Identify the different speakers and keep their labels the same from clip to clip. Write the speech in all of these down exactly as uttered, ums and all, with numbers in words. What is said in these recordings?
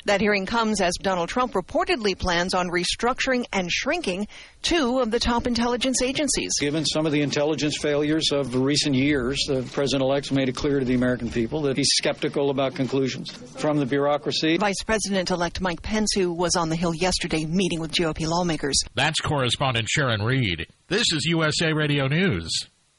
Speaker 1: That hearing comes as Donald Trump reportedly plans on restructuring and shrinking two of the top intelligence agencies.
Speaker 2: Given some of the intelligence failures of recent years, the president-elect's made it clear to the American people that he's skeptical about conclusions from the bureaucracy.
Speaker 1: Vice President-elect Mike Pence, who was on the Hill yesterday meeting with G O P lawmakers.
Speaker 3: That's correspondent Sharon Reed. This is U S A Radio News.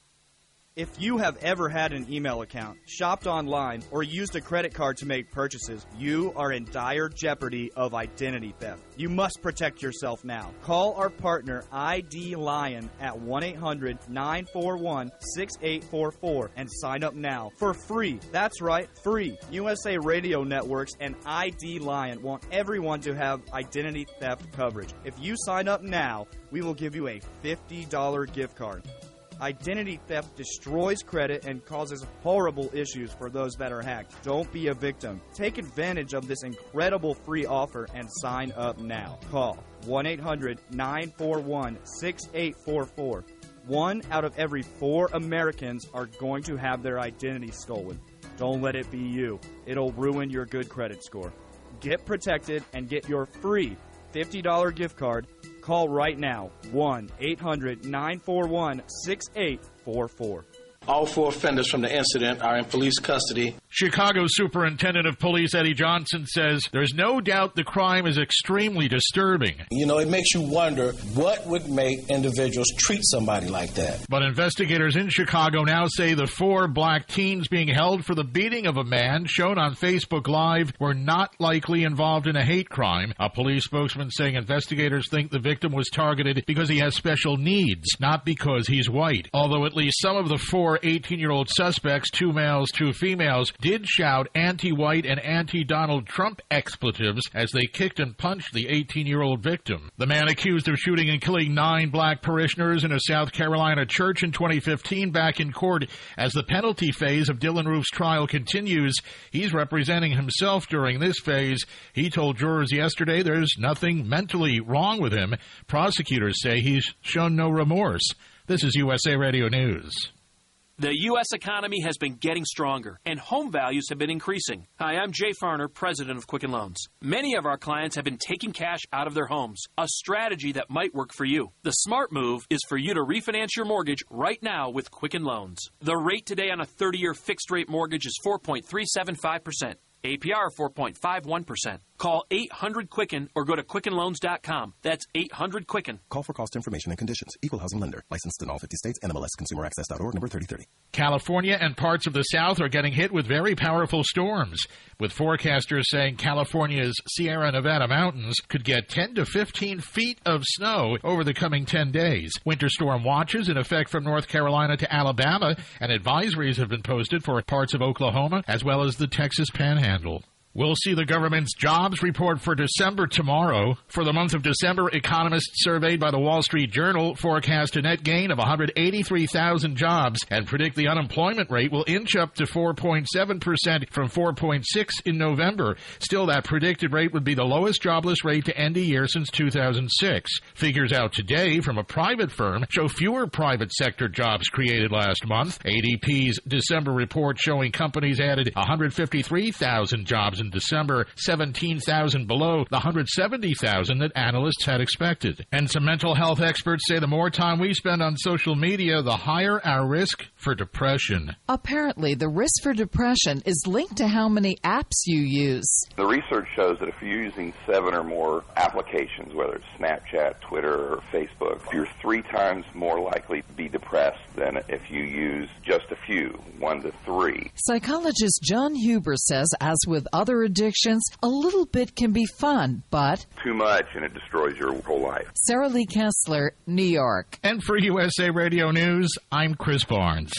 Speaker 4: If you have ever had an email account, shopped online, or used a credit card to make purchases, you are in dire jeopardy of identity theft. You must protect yourself now. Call our partner I D Lion at one eight hundred nine four one six eight four four and sign up now for free. That's right, free. U S A Radio Networks and I D Lion want everyone to have identity theft coverage. If you sign up now, we will give you a fifty dollars gift card. Identity theft destroys credit and causes horrible issues for those that are hacked. Don't be a victim. Take advantage of this incredible free offer and sign up now. Call one eight hundred nine four one six eight four four. One out of every four Americans are going to have their identity stolen. Don't let it be you. It'll ruin your good credit score. Get protected and get your free fifty dollars gift card. Call right now, one eight hundred nine four one six eight four four.
Speaker 5: All four offenders from the incident are in police custody.
Speaker 3: Chicago Superintendent of Police Eddie Johnson says there's no doubt the crime is extremely disturbing.
Speaker 5: You know, it makes you wonder what would make individuals treat somebody like that.
Speaker 3: But investigators in Chicago now say the four black teens being held for the beating of a man shown on Facebook Live were not likely involved in a hate crime. A police spokesman saying investigators think the victim was targeted because he has special needs, not because he's white. Although at least some of the four eighteen-year-old suspects, two males, two females, did shout anti-white and anti-Donald Trump expletives as they kicked and punched the eighteen-year-old victim. The man accused of shooting and killing nine black parishioners in a South Carolina church in twenty fifteen back in court. As the penalty phase of Dylan Roof's trial continues, he's representing himself during this phase. He told jurors yesterday there's nothing mentally wrong with him. Prosecutors say he's shown no remorse. This is U S A Radio News.
Speaker 6: The U S economy has been getting stronger, and home values have been increasing. Hi, I'm Jay Farner, president of Quicken Loans. Many of our clients have been taking cash out of their homes, a strategy that might work for you. The smart move is for you to refinance your mortgage right now with Quicken Loans. The rate today on a thirty-year fixed-rate mortgage is four point three seven five percent. A P R four point five one percent. Call eight hundred Quicken or go to Quicken Loans dot com. That's eight hundred Quicken.
Speaker 7: Call for cost information and conditions. Equal housing lender. Licensed in all fifty states. N M L S Consumer Access dot org, number thirty thirty.
Speaker 3: California and parts of the South are getting hit with very powerful storms, with forecasters saying California's Sierra Nevada mountains could get ten to fifteen feet of snow over the coming ten days. Winter storm watches in effect from North Carolina to Alabama, and advisories have been posted for parts of Oklahoma as well as the Texas Panhandle. We'll see the government's jobs report for December tomorrow. For the month of December, economists surveyed by the Wall Street Journal forecast a net gain of one hundred eighty-three thousand jobs and predict the unemployment rate will inch up to four point seven percent from four point six in November. Still, that predicted rate would be the lowest jobless rate to end a year since two thousand six. Figures out today from a private firm show fewer private sector jobs created last month. A D P's December report showing companies added one hundred fifty-three thousand jobs in December, seventeen thousand below the one hundred seventy thousand that analysts had expected. And some mental health experts say the more time we spend on social media, the higher our risk for depression.
Speaker 8: Apparently, the risk for depression is linked to how many apps you use.
Speaker 9: The research shows that if you're using seven or more applications, whether it's Snapchat, Twitter, or Facebook, you're three times more likely to be depressed than if you use just a few, one to three.
Speaker 8: Psychologist John Huber says, as with other addictions, a little bit can be fun, but
Speaker 9: too much and it destroys your whole life.
Speaker 8: Sarah Lee Kessler, New York.
Speaker 3: And for U S A Radio News, I'm Chris Barnes.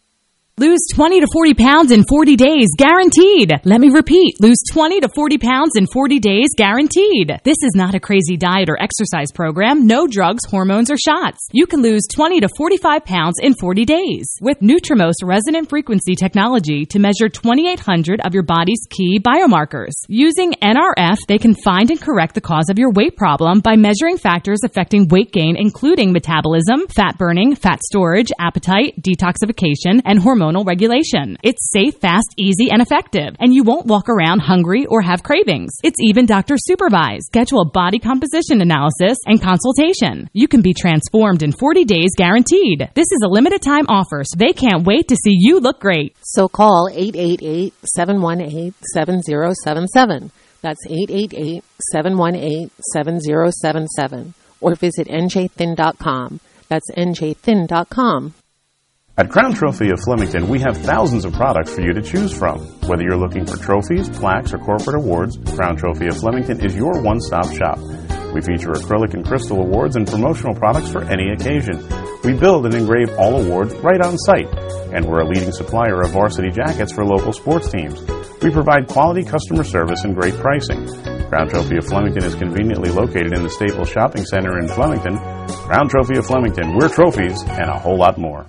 Speaker 10: Lose twenty to forty pounds in forty days, guaranteed. Let me repeat, lose twenty to forty pounds in forty days, guaranteed. This is not a crazy diet or exercise program. No drugs, hormones, or shots. You can lose twenty to forty-five pounds in forty days with Nutrimost resonant frequency technology to measure twenty-eight hundred of your body's key biomarkers. Using N R F, they can find and correct the cause of your weight problem by measuring factors affecting weight gain, including metabolism, fat burning, fat storage, appetite, detoxification, and hormone hormonal regulation. It's safe, fast, easy, and effective, and you won't walk around hungry or have cravings. It's even doctor supervised. Schedule a body composition analysis and consultation. You can be transformed in forty days guaranteed. This is a limited time offer, so they can't wait to see you look great.
Speaker 11: So call eight eight eight, seven one eight, seven zero seven seven. That's eight eight eight, seven one eight, seven zero seven seven. Or visit N J thin dot com. That's N J thin dot com.
Speaker 12: At Crown Trophy of Flemington, we have thousands of products for you to choose from. Whether you're looking for trophies, plaques, or corporate awards, Crown Trophy of Flemington is your one-stop shop. We feature acrylic and crystal awards and promotional products for any occasion. We build and engrave all awards right on site, and we're a leading supplier of varsity jackets for local sports teams. We provide quality customer service and great pricing. Crown Trophy of Flemington is conveniently located in the Staples Shopping Center in Flemington. Crown Trophy of Flemington, we're trophies and a whole lot more.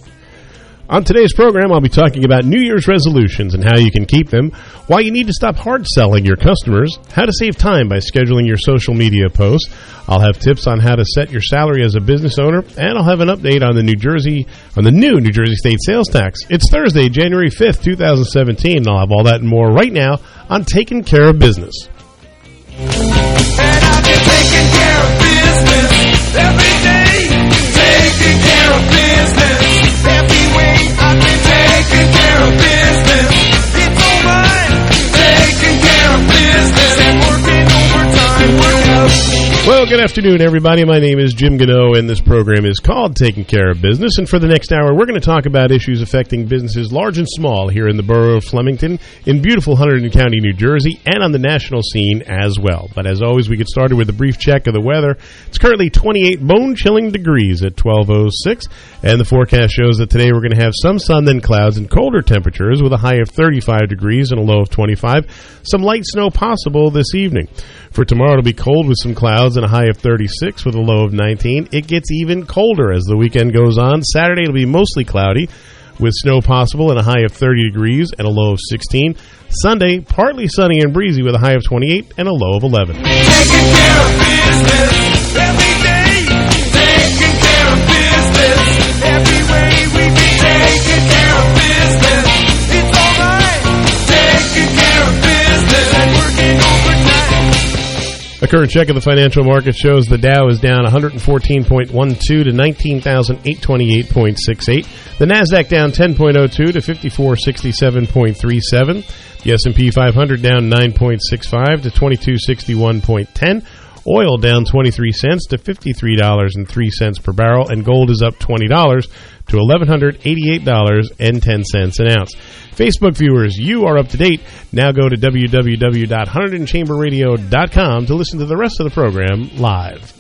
Speaker 13: On today's program, I'll be talking about New Year's resolutions and how you can keep them, why you need to stop hard selling your customers, how to save time by scheduling your social media posts. I'll have tips on how to set your salary as a business owner, and I'll have an update on the New Jersey on the new New Jersey state sales tax. It's Thursday, January fifth, twenty seventeen, and I'll have all that and more right now on Taking Care of Business.
Speaker 14: And I've been taking care of business every day, taking care of business. Every way I've been taking care of business. It's all mine. Taking care of business and working overtime. Work out.
Speaker 13: Well, good afternoon, everybody. My name is Jim Gano, and this program is called Taking Care of Business. And for the next hour, we're going to talk about issues affecting businesses large and small here in the borough of Flemington, in beautiful Hunterdon County, New Jersey, and on the national scene as well. But as always, we get started with a brief check of the weather. It's currently twenty-eight bone-chilling degrees at twelve oh six, and the forecast shows that today we're going to have some sun, then clouds, and colder temperatures with a high of thirty-five degrees and a low of twenty-five. Some light snow possible this evening. For tomorrow, it'll be cold with some clouds and a high of thirty-six with a low of nineteen. It gets even colder as the weekend goes on. Saturday, it'll be mostly cloudy with snow possible and a high of thirty degrees and a low of sixteen. Sunday, partly sunny and breezy with a high of twenty-eight and a low of eleven.
Speaker 14: Taking care of business every day. Taking care of business every way we be taking care of business. It's all right. Taking care of business and working overtime.
Speaker 13: A current check of the financial market shows the Dow is down one fourteen point one two to nineteen thousand eight hundred twenty-eight point six eight. The NASDAQ down ten point oh two to fifty-four sixty-seven point three seven. The S and P five hundred down nine point six five to twenty-two sixty-one point one zero. Oil down twenty-three cents to fifty-three dollars and three cents per barrel, and gold is up twenty dollars to eleven eighty-eight dollars and ten cents an ounce. Facebook viewers, you are up to date. Now go to w w w dot hunterdon chamber radio dot com to listen to the rest of the program live.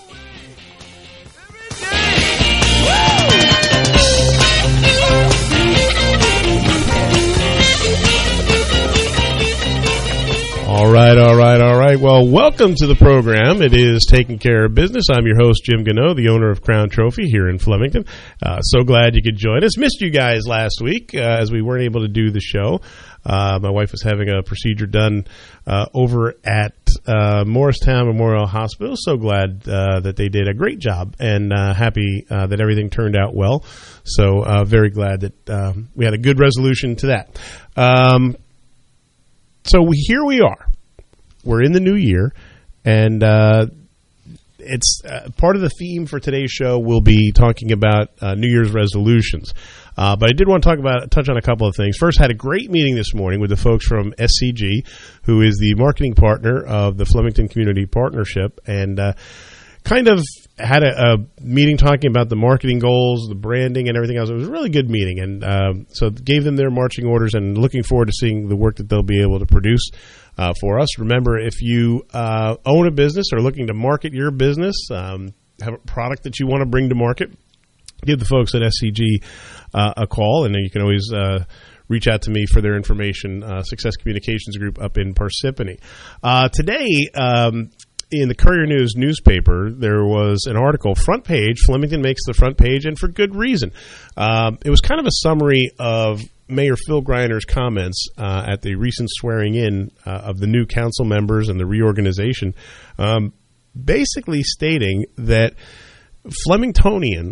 Speaker 13: All right, all right, all right. Well, welcome to the program. It is Taking Care of Business. I'm your host, Jim Gano, the owner of Crown Trophy here in Flemington. Uh, so glad you could join us. Missed you guys last week uh, as we weren't able to do the show. Uh, my wife was having a procedure done uh, over at uh, Morristown Memorial Hospital. So glad uh, that they did a great job, and uh, happy uh, that everything turned out well. So uh, very glad that um, we had a good resolution to that. Um, so we, here we are. We're in the new year, and uh, it's uh, part of the theme for today's show. We'll be talking about uh, New Year's resolutions. Uh, but I did want to talk about touch on a couple of things. First, had a great meeting this morning with the folks from S C G, who is the marketing partner of the Flemington Community Partnership, and uh, kind of had a, a meeting talking about the marketing goals, the branding, and everything else. It was a really good meeting, and uh, so gave them their marching orders, and looking forward to seeing the work that they'll be able to produce Uh, for us. Remember, if you uh, own a business or looking to market your business, um, have a product that you want to bring to market, give the folks at S C G uh, a call, and you can always uh, reach out to me for their information. Uh, Success Communications Group up in Parsippany. Uh, today, um, in the Courier News newspaper, there was an article, front page, Flemington makes the front page, and for good reason. Um, it was kind of a summary of Mayor Phil Greiner's comments uh, at the recent swearing-in uh, of the new council members and the reorganization, um, basically stating that Flemingtonians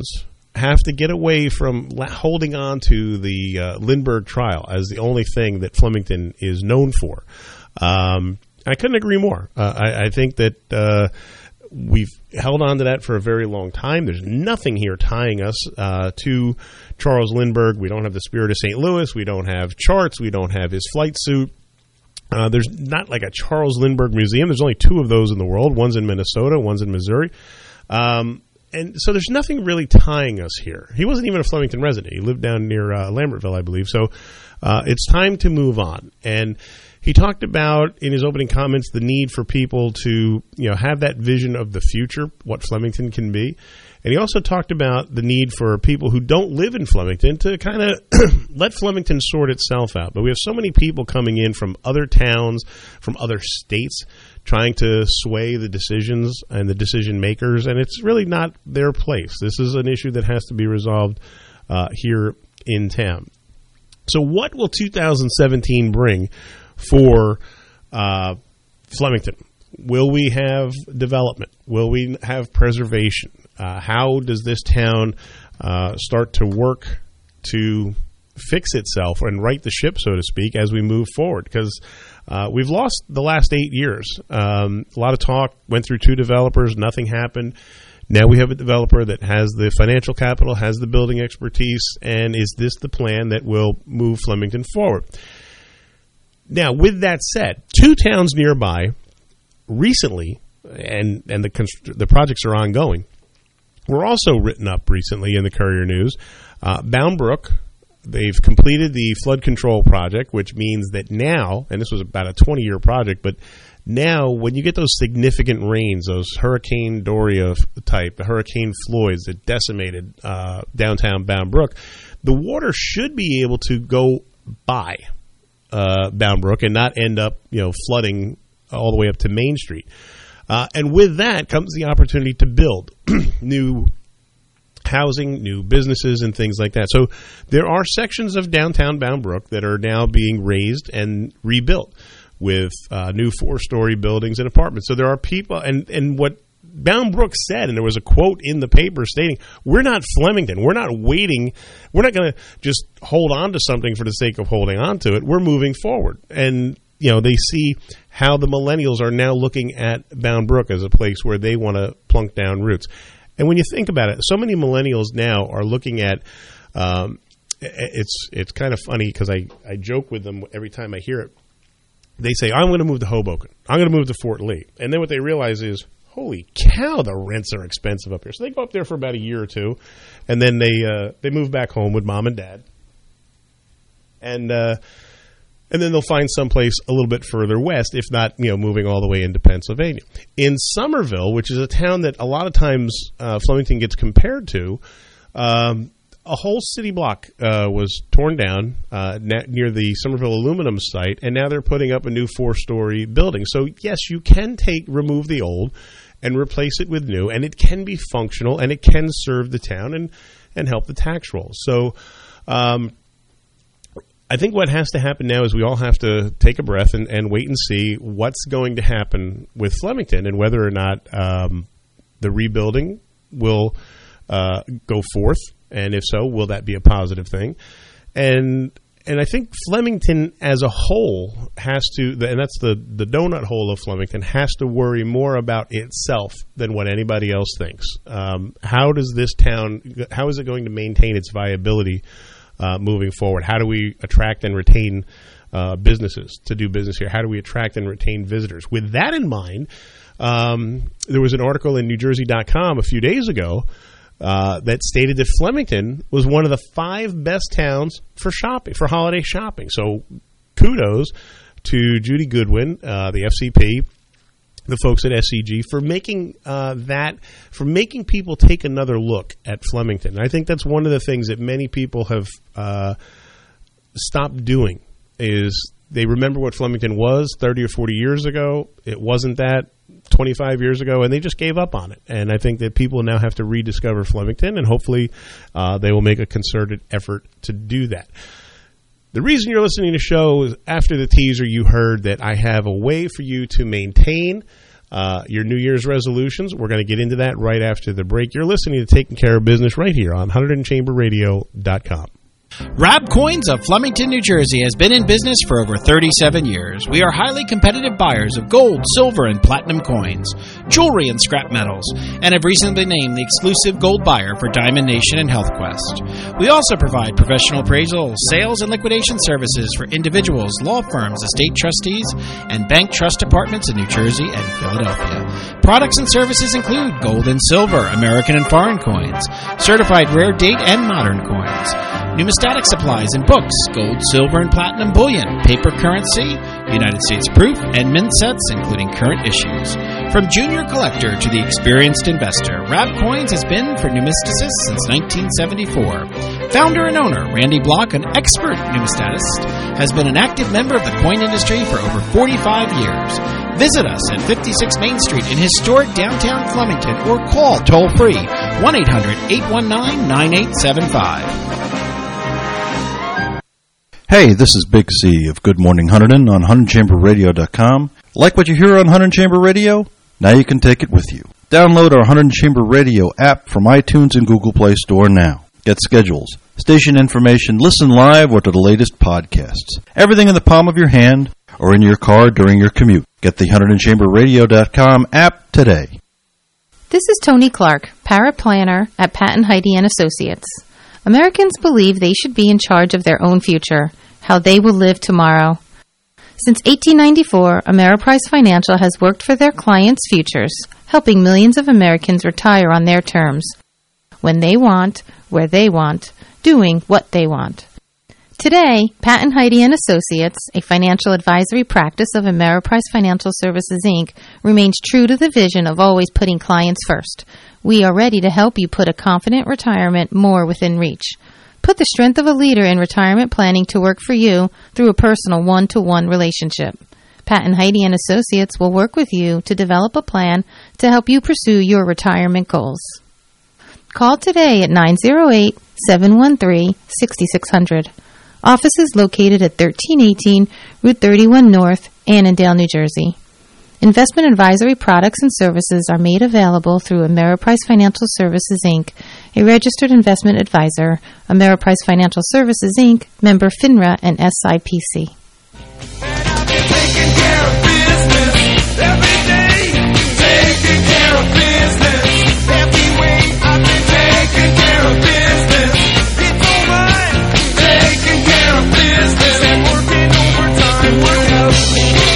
Speaker 13: have to get away from holding on to the uh, Lindbergh trial as the only thing that Flemington is known for. Um, I couldn't agree more. Uh, I, I think that uh, we've held on to that for a very long time. There's nothing here tying us uh, to Charles Lindbergh. We don't have the Spirit of Saint Louis. We don't have charts. We don't have his flight suit. Uh, there's not like a Charles Lindbergh museum. There's only two of those in the world. One's in Minnesota. One's in Missouri. Um, and so there's nothing really tying us here. He wasn't even a Flemington resident. He lived down near uh, Lambertville, I believe. So uh, it's time to move on. And he talked about in his opening comments the need for people to, you know, have that vision of the future, what Flemington can be. And he also talked about the need for people who don't live in Flemington to kind of let Flemington sort itself out. But we have so many people coming in from other towns, from other states, trying to sway the decisions and the decision makers, and it's really not their place. This is an issue that has to be resolved uh, here in town. So what will two thousand seventeen bring for uh, Flemington? Will we have development? Will we have preservation? Uh, how does this town uh, start to work to fix itself and right the ship, so to speak, as we move forward? Because uh, we've lost the last eight years. Um, a lot of talk, went through two developers, nothing happened. Now we have a developer that has the financial capital, has the building expertise, and is this the plan that will move Flemington forward? Now, with that said, two towns nearby recently, and, and the const- the projects are ongoing, were also written up recently in the Courier News. Uh, Bound Brook, they've completed the flood control project, which means that now, and this was about a twenty-year project, but now when you get those significant rains, those Hurricane Doria type, the Hurricane Floyds that decimated uh, downtown Bound Brook, the water should be able to go by uh, Bound Brook and not end up, you know, flooding all the way up to Main Street. Uh, and with that comes the opportunity to build new housing, new businesses, and things like that. So there are sections of downtown Bound Brook that are now being raised and rebuilt with uh, new four-story buildings and apartments. So there are people, and, and what Bound Brook said, and there was a quote in the paper stating, we're not Flemington. We're not waiting. We're not going to just hold on to something for the sake of holding on to it. We're moving forward. And you know, they see how the millennials are now looking at Bound Brook as a place where they want to plunk down roots. And when you think about it, so many millennials now are looking at um, it's it's kind of funny because I, I joke with them every time I hear it. They say, I'm going to move to Hoboken. I'm going to move to Fort Lee. And then what they realize is, holy cow, the rents are expensive up here. So they go up there for about a year or two, and then they uh, they move back home with mom and dad. And uh And then they'll find someplace a little bit further west, if not, you know, moving all the way into Pennsylvania. In Somerville, which is a town that a lot of times uh, Flemington gets compared to, um, a whole city block uh, was torn down uh, na- near the Somerville aluminum site, and now they're putting up a new four-story building. So, yes, you can take remove the old and replace it with new, and it can be functional, and it can serve the town and, and help the tax rolls. So, um I think what has to happen now is we all have to take a breath and, and wait and see what's going to happen with Flemington and whether or not um, the rebuilding will uh, go forth, and if so, will that be a positive thing? And and I think Flemington as a whole has to, and that's the, the donut hole of Flemington, has to worry more about itself than what anybody else thinks. Um, how does this town, how is it going to maintain its viability Uh, moving forward? How do we attract and retain uh, businesses to do business here? How do we attract and retain visitors? With that in mind, um, there was an article in New Jersey dot com a few days ago uh, that stated that Flemington was one of the five best towns for shopping, for holiday shopping. So kudos to Judy Goodwin, uh, the F C P, the folks at S C G for making uh, that, for making people take another look at Flemington. And I think that's one of the things that many people have uh, stopped doing is they remember what Flemington was thirty or forty years ago. It wasn't that twenty-five years ago, and they just gave up on it. And I think that people now have to rediscover Flemington, and hopefully uh, they will make a concerted effort to do that. The reason you're listening to the show is after the teaser, you heard that I have a way for you to maintain uh, your New Year's resolutions. We're going to get into that right after the break. You're listening to Taking Care of Business right here on Hunterdon Chamber Radio dot com.
Speaker 15: Rab Coins of Flemington, New Jersey has been in business for over thirty-seven years. We are highly competitive buyers of gold, silver, and platinum coins, jewelry, and scrap metals, and have recently named the exclusive gold buyer for Diamond Nation and HealthQuest. We also provide professional appraisal, sales, and liquidation services for individuals, law firms, estate trustees, and bank trust departments in New Jersey and Philadelphia. Products and services include gold and silver, American and foreign coins, certified rare date and modern coins, numismatic supplies and books, gold, silver, and platinum bullion, paper currency, United States proof, and mint sets, including current issues. From junior collector to the experienced investor, Rab Coins has been for numisticists since nineteen seventy-four. Founder and owner, Randy Block, an expert numismatist, has been an active member of the coin industry for over forty-five years. Visit us at fifty-six Main Street in historic downtown Flemington or call toll-free one eight hundred, eight one nine, nine eight seven five.
Speaker 16: Hey, this is Big C of Good Morning Hunterdon on Hunterdon Chamber Radio dot com. Like what you hear on Hunterdon Chamber Radio? Now you can take it with you. Download our Hunterdon Chamber Radio app from iTunes and Google Play Store now. Get schedules, station information, listen live, or to the latest podcasts. Everything in the palm of your hand or in your car during your commute. Get the Hunterdon Chamber Radio dot com app today.
Speaker 17: This is Tony Clark, paraplanner at Patton Heidi and Associates. Americans believe they should be in charge of their own future, how they will live tomorrow. Since eighteen ninety-four, Ameriprise Financial has worked for their clients' futures, helping millions of Americans retire on their terms, when they want, where they want, doing what they want. Today, Patton Heidi and Associates, a financial advisory practice of Ameriprise Financial Services, Incorporated, remains true to the vision of always putting clients first. We are ready to help you put a confident retirement more within reach. Put the strength of a leader in retirement planning to work for you through a personal one-to-one relationship. Patton Heidi and Associates will work with you to develop a plan to help you pursue your retirement goals. Call today at nine zero eight, seven one three, six six zero zero. Office is located at thirteen eighteen Route thirty-one North, Annandale, New Jersey. Investment advisory products and services are made available through Ameriprise Financial Services, Incorporated, a registered investment advisor. Ameriprise Financial Services, Incorporated, member FINRA and S I P C.
Speaker 14: Taking care of business every day. Taking care of business every way. I've been taking care of business. It's alright. Taking care of business and working overtime. Work out.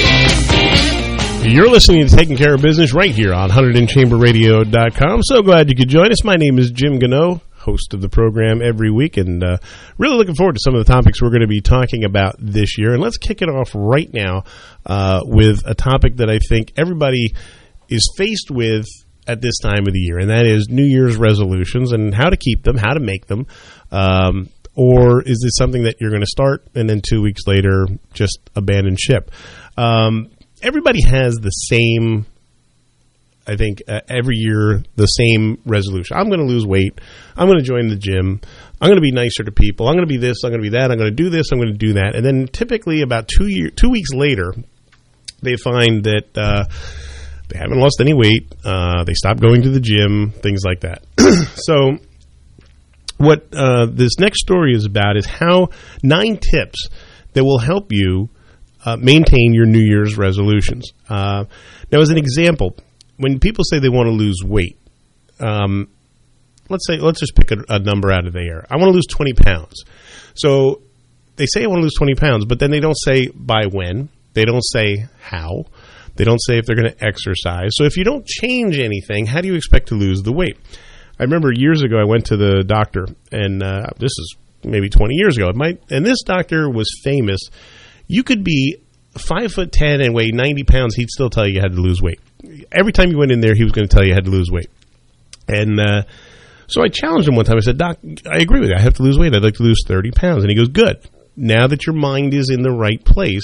Speaker 13: You're listening to Taking Care of Business right here on Hunterdon Chamber Radio dot com. So glad you could join us. My name is Jim Gano, host of the program every week, and uh, really looking forward to some of the topics we're going to be talking about this year. And let's kick it off right now uh, with a topic that I think everybody is faced with at this time of the year, and that is New Year's resolutions and how to keep them, how to make them. Um, or is it something that you're going to start and then two weeks later just abandon ship? Um Everybody has the same, I think, uh, every year, the same resolution. I'm going to lose weight. I'm going to join the gym. I'm going to be nicer to people. I'm going to be this. I'm going to be that. I'm going to do this. I'm going to do that. And then typically about two year, two weeks later, they find that uh, they haven't lost any weight. Uh, they stopped going to the gym, things like that. So what uh, this next story is about is how nine tips that will help you Uh, maintain your New Year's resolutions. Uh, now, as an example, when people say they want to lose weight, um, let's say let's just pick a, a number out of the air. I want to lose twenty pounds. So they say I want to lose twenty pounds, but then they don't say by when. They don't say how. They don't say if they're going to exercise. So if you don't change anything, how do you expect to lose the weight? I remember years ago I went to the doctor, and uh, this is maybe twenty years ago. It might, and this doctor was famous. You could be five foot ten and weigh ninety pounds. He'd still tell you you had to lose weight. Every time you went in there, he was going to tell you you had to lose weight. And uh, so I challenged him one time. I said, Doc, I agree with you. I have to lose weight. I'd like to lose thirty pounds. And he goes, good. Now that your mind is in the right place,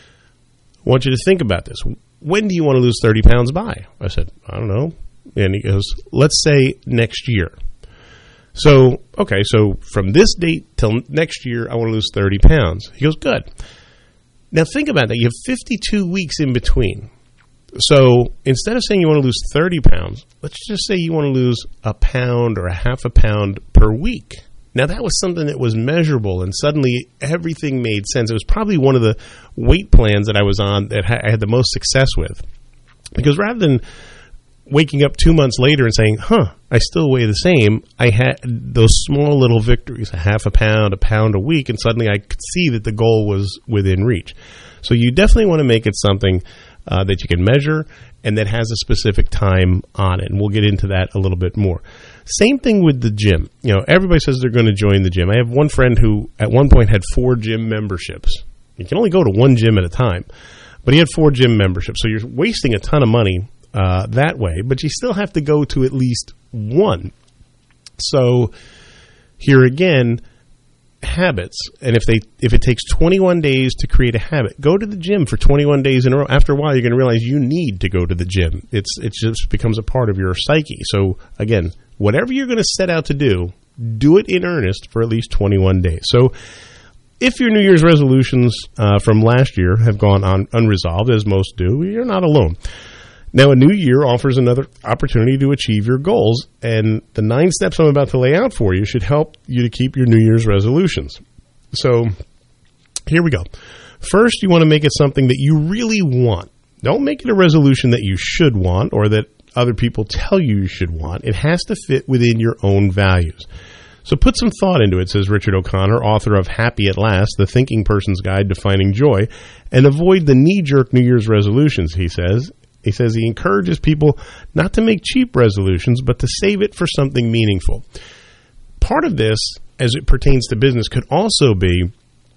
Speaker 13: I want you to think about this. When do you want to lose thirty pounds by? I said, I don't know. And he goes, let's say next year. So, okay, so from this date till next year, I want to lose thirty pounds. He goes, good. Now think about that. You have fifty-two weeks in between. So instead of saying you want to lose thirty pounds, let's just say you want to lose a pound or a half a pound per week. Now, that was something that was measurable, and suddenly everything made sense. It was probably one of the weight plans that I was on that I had the most success with. Because rather than waking up two months later and saying, huh, I still weigh the same, I had those small little victories, a half a pound, a pound a week, and suddenly I could see that the goal was within reach. So you definitely want to make it something uh, that you can measure and that has a specific time on it, and we'll get into that a little bit more. Same thing with the gym. You know, everybody says they're going to join the gym. I have one friend who at one point had four gym memberships. You can only go to one gym at a time, but he had four gym memberships. So you're wasting a ton of money uh, that way, but you still have to go to at least one. So here again, habits, and if they if it takes twenty-one days to create a habit, go to the gym for twenty-one days in a row. After a while, you're going to realize you need to go to the gym. It's it just becomes a part of your psyche. So again, whatever you're going to set out to do, do it in earnest for at least twenty-one days. So if your New Year's resolutions uh, from last year have gone on unresolved, as most do, you're not alone. Now, a new year offers another opportunity to achieve your goals, and the nine steps I'm about to lay out for you should help you to keep your New Year's resolutions. So here we go. First, you want to make it something that you really want. Don't make it a resolution that you should want or that other people tell you you should want. It has to fit within your own values. So put some thought into it, says Richard O'Connor, author of Happy at Last, The Thinking Person's Guide to Finding Joy, and avoid the knee-jerk New Year's resolutions, he says. He says he encourages people not to make cheap resolutions, but to save it for something meaningful. Part of this, as it pertains to business, could also be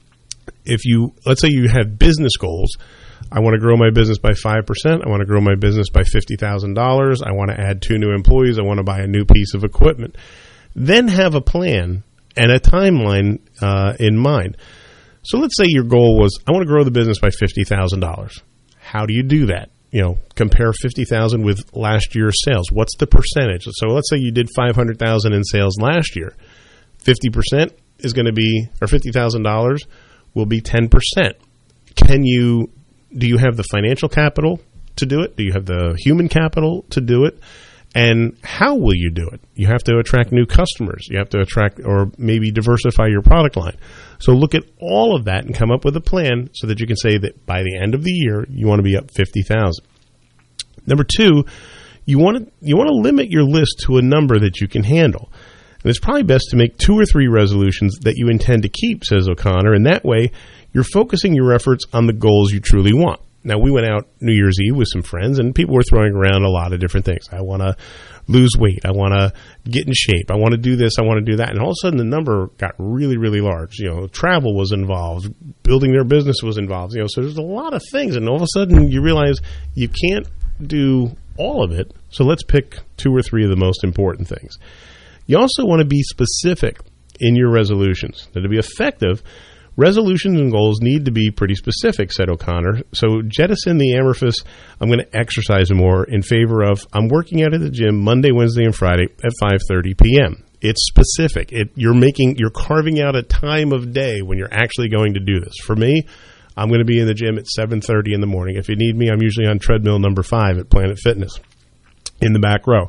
Speaker 13: if you, let's say you have business goals. I want to grow my business by five percent. I want to grow my business by fifty thousand dollars. I want to add two new employees. I want to buy a new piece of equipment. Then have a plan and a timeline uh, in mind. So let's say your goal was, I want to grow the business by fifty thousand dollars. How do you do that? You know, compare fifty thousand dollars with last year's sales. What's the percentage? So let's say you did five hundred thousand dollars in sales last year. fifty percent is going to be, or fifty thousand dollars will be ten percent. Can you, do you have the financial capital to do it? Do you have the human capital to do it? And how will you do it? You have to attract new customers. You have to attract or maybe diversify your product line. So look at all of that and come up with a plan so that you can say that by the end of the year, you want to be up fifty thousand. Number two, you want to you want to limit your list to a number that you can handle. And it's probably best to make two or three resolutions that you intend to keep, says O'Connor, and that way you're focusing your efforts on the goals you truly want. Now, we went out New Year's Eve with some friends, and people were throwing around a lot of different things. I want to lose weight. I want to get in shape. I want to do this. I want to do that. And all of a sudden, the number got really, really large. You know, travel was involved. Building their business was involved. You know, so there's a lot of things. And all of a sudden, you realize you can't do all of it. So let's pick two or three of the most important things. You also want to be specific in your resolutions. Now, to be effective, resolutions and goals need to be pretty specific, said O'Connor. So jettison the amorphous, I'm going to exercise more, in favor of, I'm working out at the gym Monday, Wednesday, and Friday at five thirty p.m. It's specific. It, you're making, you're carving out a time of day when you're actually going to do this. For me, I'm going to be in the gym at seven thirty in the morning. If you need me, I'm usually on treadmill number five at Planet Fitness in the back row.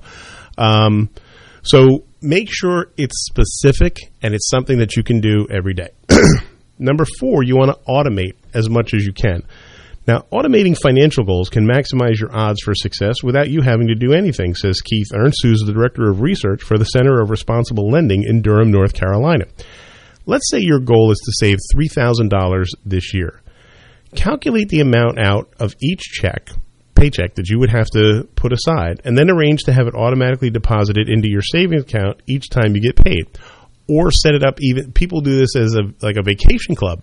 Speaker 13: Um, so make sure it's specific and it's something that you can do every day. Number four, you want to automate as much as you can. Now, automating financial goals can maximize your odds for success without you having to do anything, says Keith Ernst, who's the Director of Research for the Center of Responsible Lending in Durham, North Carolina. Let's say your goal is to save three thousand dollars this year. Calculate the amount out of each check, paycheck that you would have to put aside, and then arrange to have it automatically deposited into your savings account each time you get paid. Or set it up, even people do this as a like a vacation club.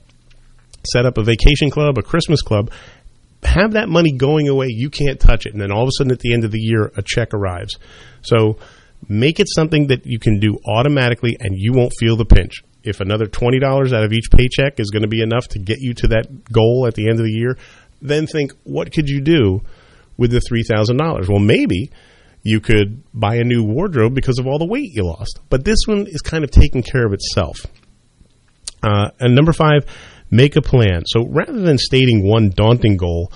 Speaker 13: Set up a vacation club, a Christmas club. Have that money going away. You can't touch it. And then all of a sudden at the end of the year, a check arrives. So make it something that you can do automatically and you won't feel the pinch. If another twenty dollars out of each paycheck is going to be enough to get you to that goal at the end of the year, then think, what could you do with the three thousand dollars? Well, maybe you could buy a new wardrobe because of all the weight you lost. But this one is kind of taking care of itself. Uh, and number five, make a plan. So rather than stating one daunting goal,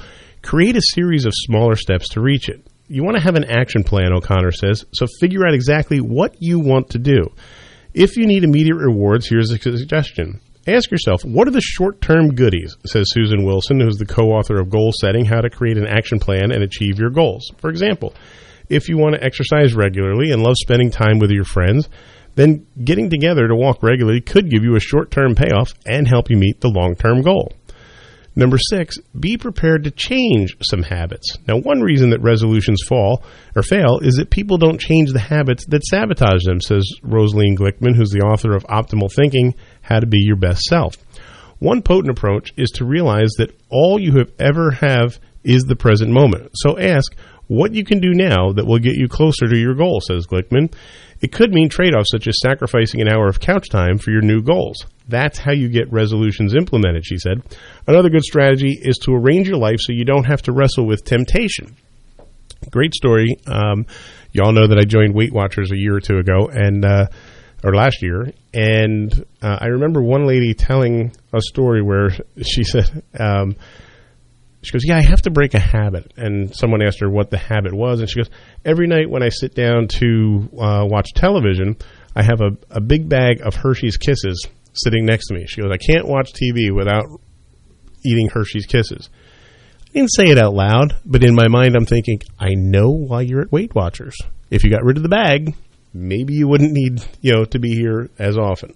Speaker 13: Create a series of smaller steps to reach it. You want to have an action plan, O'Connor says, so figure out exactly what you want to do. If you need immediate rewards, here's a suggestion. Ask yourself, what are the short-term goodies, says Susan Wilson, who's the co-author of Goal Setting, How to Create an Action Plan and Achieve Your Goals. For example, if you want to exercise regularly and love spending time with your friends, then getting together to walk regularly could give you a short-term payoff and help you meet the long-term goal. Number six, be prepared to change some habits. Now, one reason that resolutions fall or fail is that people don't change the habits that sabotage them, says Rosaline Glickman, who's the author of Optimal Thinking, How to Be Your Best Self. One potent approach is to realize that all you have ever have is the present moment. So ask what you can do now that will get you closer to your goal, says Glickman. It could mean trade-offs such as sacrificing an hour of couch time for your new goals. That's how you get resolutions implemented, she said. Another good strategy is to arrange your life so you don't have to wrestle with temptation. Great story. Um, y'all know that I joined Weight Watchers a year or two ago, and uh, or last year, and uh, I remember one lady telling a story where she said, um, she goes, yeah, I have to break a habit. And someone asked her what the habit was, and she goes, every night when I sit down to uh, watch television, I have a, a big bag of Hershey's Kisses sitting next to me. She goes, I can't watch T V without eating Hershey's Kisses. I didn't say it out loud, but in my mind I'm thinking, I know why you're at Weight Watchers. If you got rid of the bag, maybe you wouldn't need, you know, to be here as often.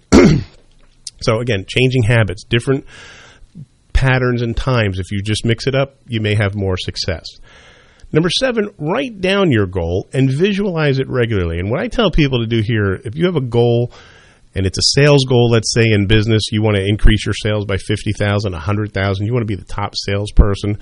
Speaker 13: So again, changing habits, different patterns and times. If you just mix it up, you may have more success. Number seven, write down your goal and visualize it regularly. And what I tell people to do here, if you have a goal and it's a sales goal, let's say in business, you want to increase your sales by fifty thousand, one hundred thousand, you want to be the top salesperson,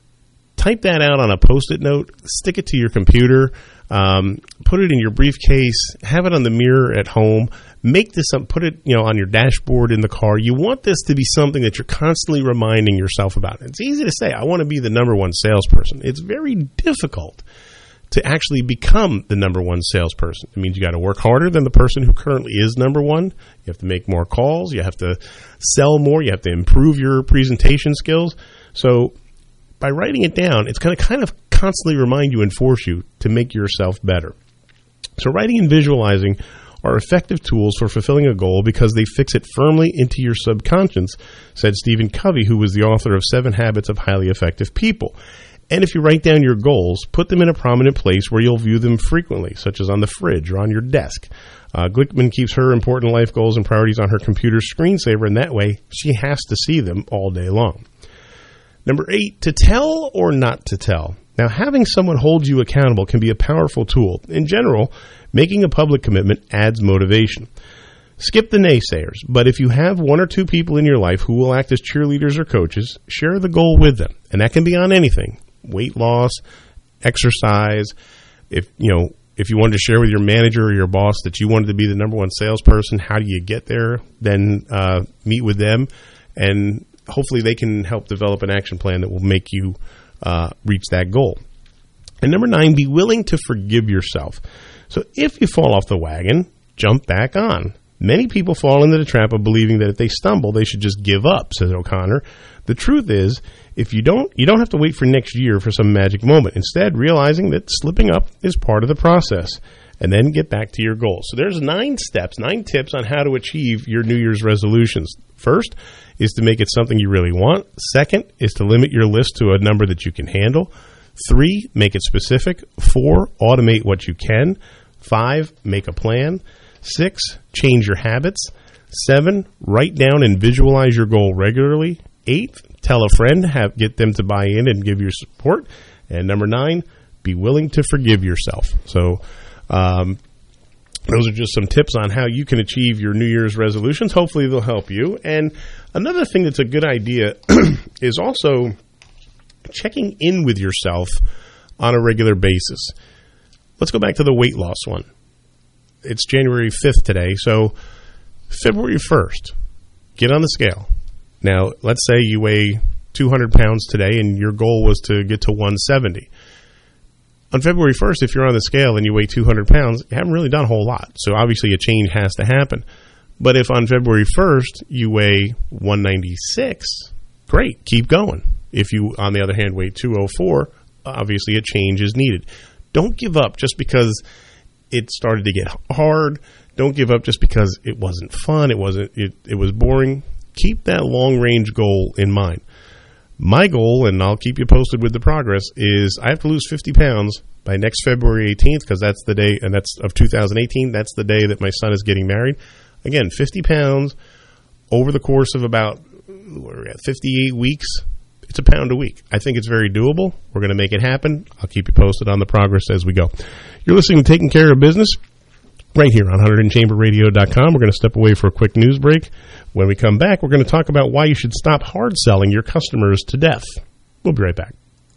Speaker 13: type that out on a Post-it note, stick it to your computer, um, put it in your briefcase, have it on the mirror at home, make this up, put it, you know, on your dashboard in the car. You want this to be something that you're constantly reminding yourself about. It's easy to say, I want to be the number one salesperson. It's very difficult to actually become the number one salesperson. It means you got to work harder than the person who currently is number one. You have to make more calls. You have to sell more. You have to improve your presentation skills. So by writing it down, it's going to kind of constantly remind you and force you to make yourself better. So writing and visualizing are effective tools for fulfilling a goal because they fix it firmly into your subconscious, said Stephen Covey, who was the author of Seven Habits of Highly Effective People. And if you write down your goals, put them in a prominent place where you'll view them frequently, such as on the fridge or on your desk. Uh, Glickman keeps her important life goals and priorities on her computer screensaver, and that way she has to see them all day long. Number eight, to tell or not to tell. Now, having someone hold you accountable can be a powerful tool. In general, making a public commitment adds motivation. Skip the naysayers, but if you have one or two people in your life who will act as cheerleaders or coaches, share the goal with them. And that can be on anything. Weight loss, exercise. If you know, if you wanted to share with your manager or your boss that you wanted to be the number one salesperson, how do you get there? Then uh, meet with them, and hopefully they can help develop an action plan that will make you uh, reach that goal. And number nine, be willing to forgive yourself. So if you fall off the wagon, jump back on. Many people fall into the trap of believing that if they stumble, they should just give up, says O'Connor. The truth is, if you don't, you don't have to wait for next year for some magic moment. Instead, realizing that slipping up is part of the process, and then get back to your goal. So there's nine steps, nine tips on how to achieve your New Year's resolutions. First is to make it something you really want. Second is to limit your list to a number that you can handle. Three, make it specific. Four, automate what you can. Five, make a plan. Six, change your habits. Seven, write down and visualize your goal regularly. Eight, tell a friend, have get them to buy in and give your support. And number nine, be willing to forgive yourself. So um, those are just some tips on how you can achieve your New Year's resolutions. Hopefully they'll help you. And another thing that's a good idea is also checking in with yourself on a regular basis. Let's go back to the weight loss one. It's January fifth today, so February first, get on the scale. Now, let's say you weigh two hundred pounds today and your goal was to get to one seventy. On February first, if you're on the scale and you weigh two hundred pounds, you haven't really done a whole lot. So obviously a change has to happen. But if on February first you weigh one ninety-six, great, keep going. If you, on the other hand, weigh two oh four, obviously a change is needed. Don't give up just because it started to get hard. Don't give up just because it wasn't fun. It wasn't. It, it was boring. Keep that long-range goal in mind. My goal, and I'll keep you posted with the progress, is I have to lose fifty pounds by next February eighteenth, because that's the day, and that's of two thousand eighteen. That's the day that my son is getting married. Again, fifty pounds over the course of about we're at fifty-eight weeks. It's a pound a week. I think it's very doable. We're going to make it happen. I'll keep you posted on the progress as we go. You're listening to Taking Care of Business right here on one hundred chamber radio dot com. We're going to step away for a quick news break. When we come back, we're going to talk about why you should stop hard selling your customers to death. We'll be right back.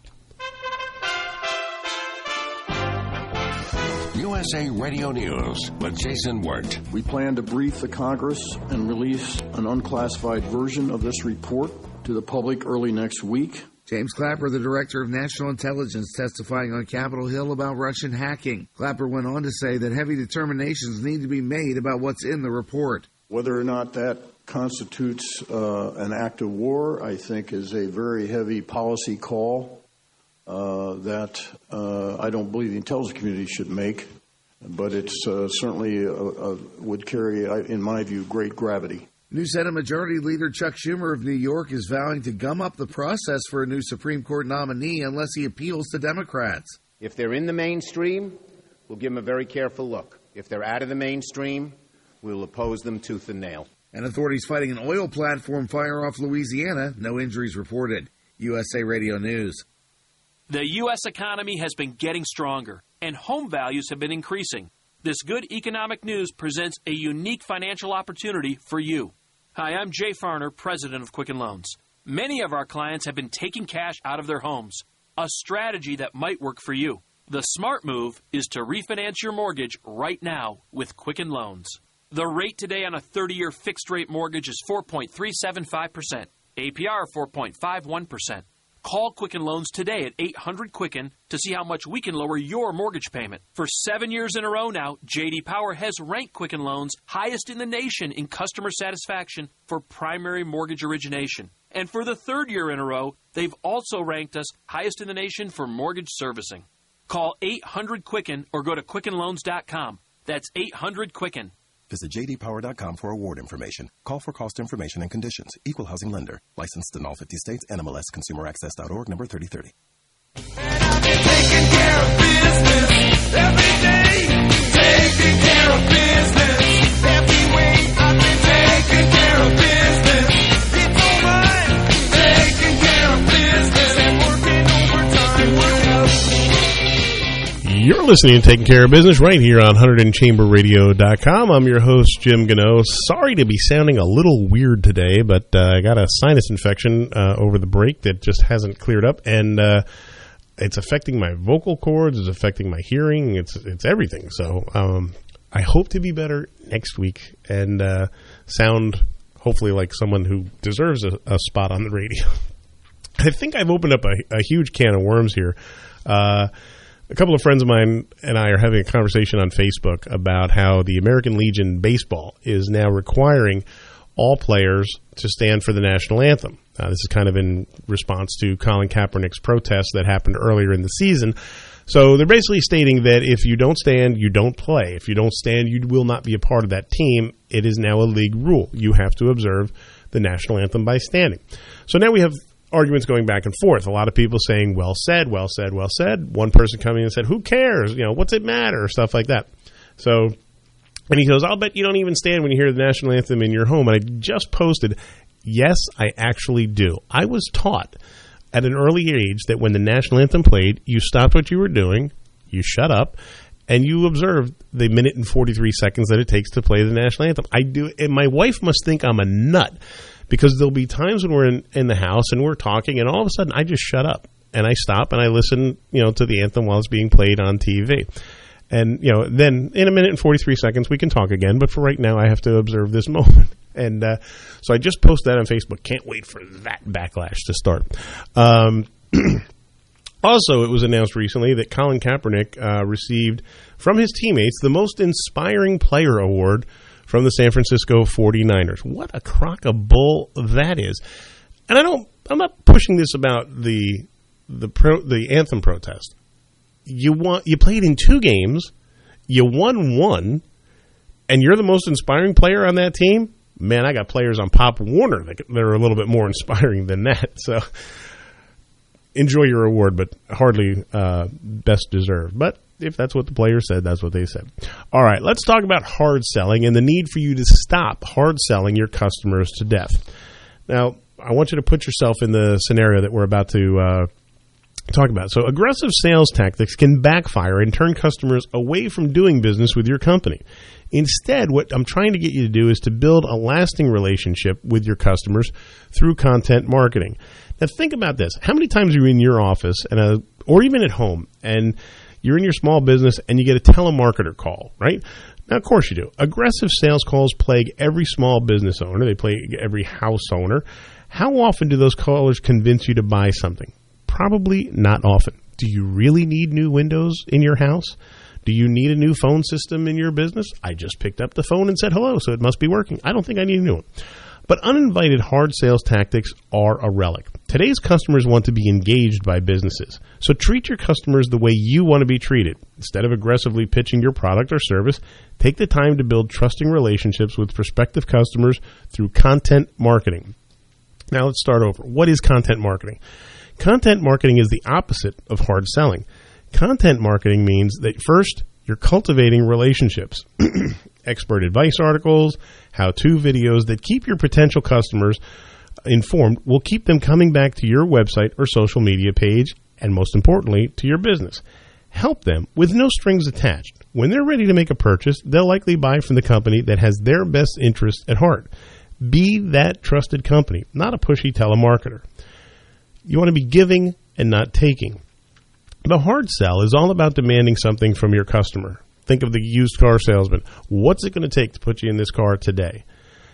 Speaker 18: U S A Radio News with Jason Wirt.
Speaker 19: We plan to brief the Congress and release an unclassified version of this report to the public early next week.
Speaker 20: James Clapper, the Director of National Intelligence, testifying on Capitol Hill about Russian hacking. Clapper went on to say that heavy determinations need to be made about what's in the report.
Speaker 19: Whether or not that constitutes uh, an act of war, I think, is a very heavy policy call uh, that uh, I don't believe the intelligence community should make, but it's uh, certainly uh, uh, would carry, in my view, great gravity.
Speaker 20: New Senate Majority Leader Chuck Schumer of New York is vowing to gum up the process for a new Supreme Court nominee unless he appeals to Democrats.
Speaker 21: If they're in the mainstream, we'll give them a very careful look. If they're out of the mainstream, we'll oppose them tooth and nail.
Speaker 20: And authorities fighting an oil platform fire off Louisiana. No injuries reported. U S A Radio News.
Speaker 6: The U S economy has been getting stronger, and home values have been increasing. This good economic news presents a unique financial opportunity for you. Hi, I'm Jay Farner, president of Quicken Loans. Many of our clients have been taking cash out of their homes, a strategy that might work for you. The smart move is to refinance your mortgage right now with Quicken Loans. The rate today on a thirty-year fixed-rate mortgage is four point three seven five percent, A P R four point five one percent. Call Quicken Loans today at eight hundred Quicken to see how much we can lower your mortgage payment. For seven years in a row now, J D Power has ranked Quicken Loans highest in the nation in customer satisfaction for primary mortgage origination. And for the third year in a row, they've also ranked us highest in the nation for mortgage servicing. Call eight hundred Quicken or go to quicken loans dot com. That's eight hundred Quicken.
Speaker 7: Visit j d power dot com for award information. Call for cost information and conditions. Equal housing lender. Licensed in all fifty states. N M L S consumer access dot org, number thirty thirty.
Speaker 14: And I've been taking care of business every day. Taking care of business every way. I've been taking care of business. It's all mine. Taking care of business and working overtime. Work out.
Speaker 13: You're listening to Taking Care of Business right here on one hundred chamber radio dot com. I'm your host, Jim Gano. Sorry to be sounding a little weird today, but uh, I got a sinus infection uh, over the break that just hasn't cleared up, and uh, it's affecting my vocal cords, it's affecting my hearing, it's it's everything. So um, I hope to be better next week and uh, sound hopefully like someone who deserves a, a spot on the radio. I think I've opened up a, a huge can of worms here. Uh A couple of friends of mine and I are having a conversation on Facebook about how the American Legion Baseball is now requiring all players to stand for the national anthem. Uh, this is kind of in response to Colin Kaepernick's protest that happened earlier in the season. So they're basically stating that if you don't stand, you don't play. If you don't stand, you will not be a part of that team. It is now a league rule. You have to observe the national anthem by standing. So now we have arguments going back and forth. A lot of people saying, well said, well said, well said. One person coming in and said, who cares? You know, what's it matter? Stuff like that. So, and he goes, I'll bet you don't even stand when you hear the national anthem in your home. And I just posted, yes, I actually do. I was taught at an early age that when the national anthem played, you stopped what you were doing, you shut up, and you observed the minute and forty-three seconds that it takes to play the national anthem. I do, and my wife must think I'm a nut, because there'll be times when we're in, in the house and we're talking, and all of a sudden I just shut up and I stop and I listen, you know, to the anthem while it's being played on T V. And, you know, then in a minute and forty-three seconds we can talk again, but for right now I have to observe this moment. And uh, so I just posted that on Facebook. Can't wait for that backlash to start. Um, also, it was announced recently that Colin Kaepernick uh, received from his teammates the Most Inspiring Player Award from the San Francisco forty-niners. What a crock of bull that is. And I don't I'm not pushing this about the the pro, the anthem protest. You want you played in two games, you won one, and you're the most inspiring player on that team. Man, I got players on Pop Warner that, that are a little bit more inspiring than that. So enjoy your award, but hardly uh, best deserved. But if that's what the player said, that's what they said. All right, let's talk about hard selling and the need for you to stop hard selling your customers to death. Now, I want you to put yourself in the scenario that we're about to uh, talk about. So aggressive sales tactics can backfire and turn customers away from doing business with your company. Instead, what I'm trying to get you to do is to build a lasting relationship with your customers through content marketing. Now, think about this. How many times are you in your office and a, or even at home, and you're in your small business and you get a telemarketer call, right? Now, of course you do. Aggressive sales calls plague every small business owner. They plague every house owner. How often do those callers convince you to buy something? Probably not often. Do you really need new windows in your house? Do you need a new phone system in your business? I just picked up the phone and said hello, so it must be working. I don't think I need a new one. But uninvited hard sales tactics are a relic. Today's customers want to be engaged by businesses. So treat your customers the way you want to be treated. Instead of aggressively pitching your product or service, take the time to build trusting relationships with prospective customers through content marketing. Now let's start over. What is content marketing? Content marketing is the opposite of hard selling. Content marketing means that first, you're cultivating relationships. Expert advice articles, how-to videos that keep your potential customers informed will keep them coming back to your website or social media page, and most importantly, to your business. Help them with no strings attached. When they're ready to make a purchase, they'll likely buy from the company that has their best interests at heart. Be that trusted company, not a pushy telemarketer. You want to be giving and not taking. The hard sell is all about demanding something from your customer. Think of the used car salesman. What's it going to take to put you in this car today?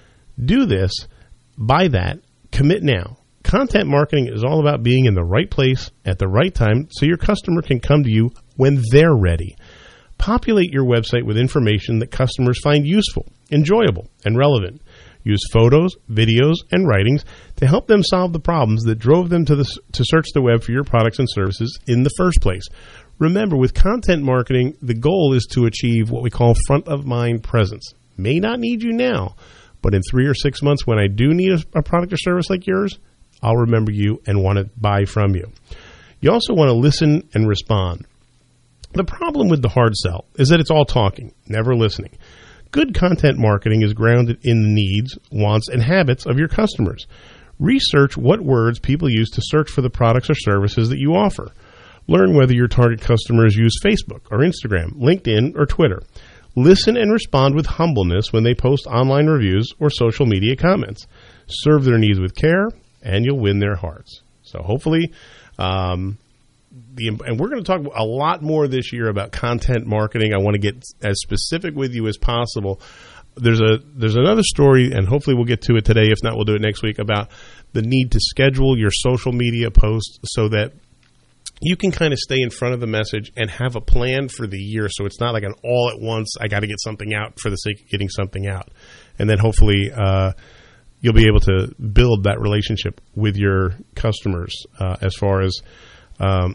Speaker 13: Do this, buy that, commit now. Content marketing is all about being in the right place at the right time so your customer can come to you when they're ready. Populate your website with information that customers find useful, enjoyable, and relevant. Use photos, videos, and writings to help them solve the problems that drove them to, the, to search the web for your products and services in the first place. Remember, with content marketing, the goal is to achieve what we call front-of-mind presence. May not need you now, but in three or six months when I do need a, a product or service like yours, I'll remember you and want to buy from you. You also want to listen and respond. The problem with the hard sell is that it's all talking, never listening. Good content marketing is grounded in the needs, wants, and habits of your customers. Research what words people use to search for the products or services that you offer. Learn whether your target customers use Facebook or Instagram, LinkedIn, or Twitter. Listen and respond with humbleness when they post online reviews or social media comments. Serve their needs with care, and you'll win their hearts. So hopefully, um, the, and we're going to talk a lot more this year about content marketing. I want to get as specific with you as possible. There's a there's another story, and hopefully we'll get to it today. If not, we'll do it next week, about the need to schedule your social media posts so that you can kind of stay in front of the message and have a plan for the year, so it's not like an all at once, I got to get something out for the sake of getting something out. And then hopefully uh, you'll be able to build that relationship with your customers uh, as far as um,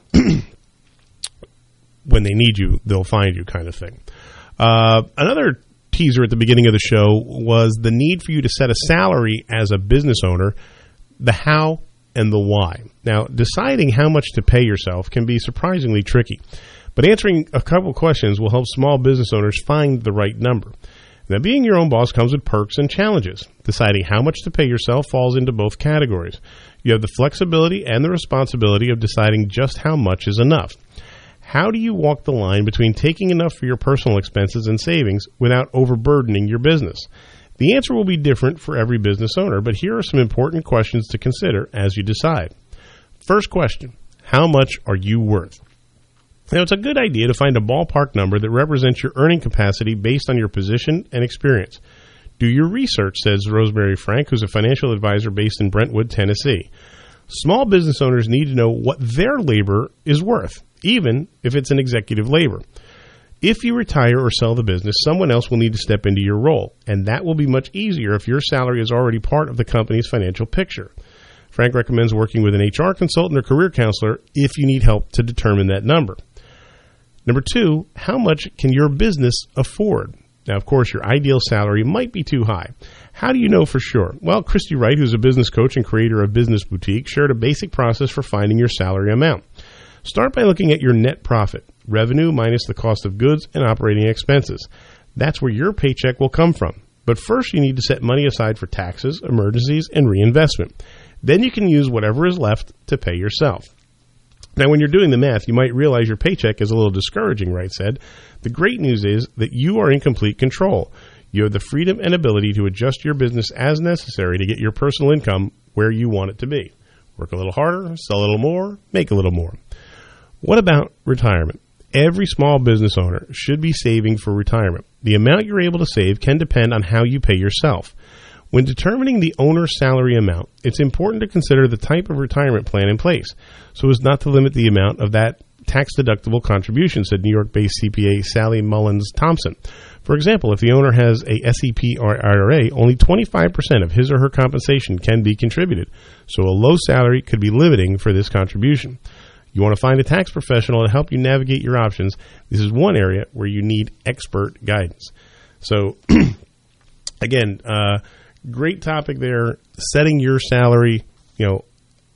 Speaker 13: when they need you, they'll find you kind of thing. Uh, another teaser at the beginning of the show was the need for you to set a salary as a business owner, the how and the why. Now, deciding how much to pay yourself can be surprisingly tricky, but answering a couple questions will help small business owners find the right number. Now, being your own boss comes with perks and challenges. Deciding how much to pay yourself falls into both categories. You have the flexibility and the responsibility of deciding just how much is enough. How do you walk the line between taking enough for your personal expenses and savings without overburdening your business? The answer will be different for every business owner, but here are some important questions to consider as you decide. First question, how much are you worth? Now, it's a good idea to find a ballpark number that represents your earning capacity based on your position and experience. Do your research, says Rosemary Frank, who's a financial advisor based in Brentwood, Tennessee. Small business owners need to know what their labor is worth, even if it's an executive labor. If you retire or sell the business, someone else will need to step into your role, and that will be much easier if your salary is already part of the company's financial picture. Frank recommends working with an H R consultant or career counselor if you need help to determine that number. Number two, how much can your business afford? Now, of course, your ideal salary might be too high. How do you know for sure? Well, Christy Wright, who's a business coach and creator of Business Boutique, shared a basic process for finding your salary amount. Start by looking at your net profit, revenue minus the cost of goods and operating expenses. That's where your paycheck will come from. But first, you need to set money aside for taxes, emergencies, and reinvestment. Then you can use whatever is left to pay yourself. Now, when you're doing the math, you might realize your paycheck is a little discouraging, Wright said. The great news is that you are in complete control. You have the freedom and ability to adjust your business as necessary to get your personal income where you want it to be. Work a little harder, sell a little more, make a little more. What about retirement? Every small business owner should be saving for retirement. The amount you're able to save can depend on how you pay yourself. When determining the owner's salary amount, it's important to consider the type of retirement plan in place so as not to limit the amount of that tax-deductible contribution, said New York-based C P A Sally Mullins Thompson. For example, if the owner has a S E P or I R A, only twenty-five percent of his or her compensation can be contributed, so a low salary could be limiting for this contribution. You want to find a tax professional to help you navigate your options. This is one area where you need expert guidance. So, again, uh, great topic there. Setting your salary. You know,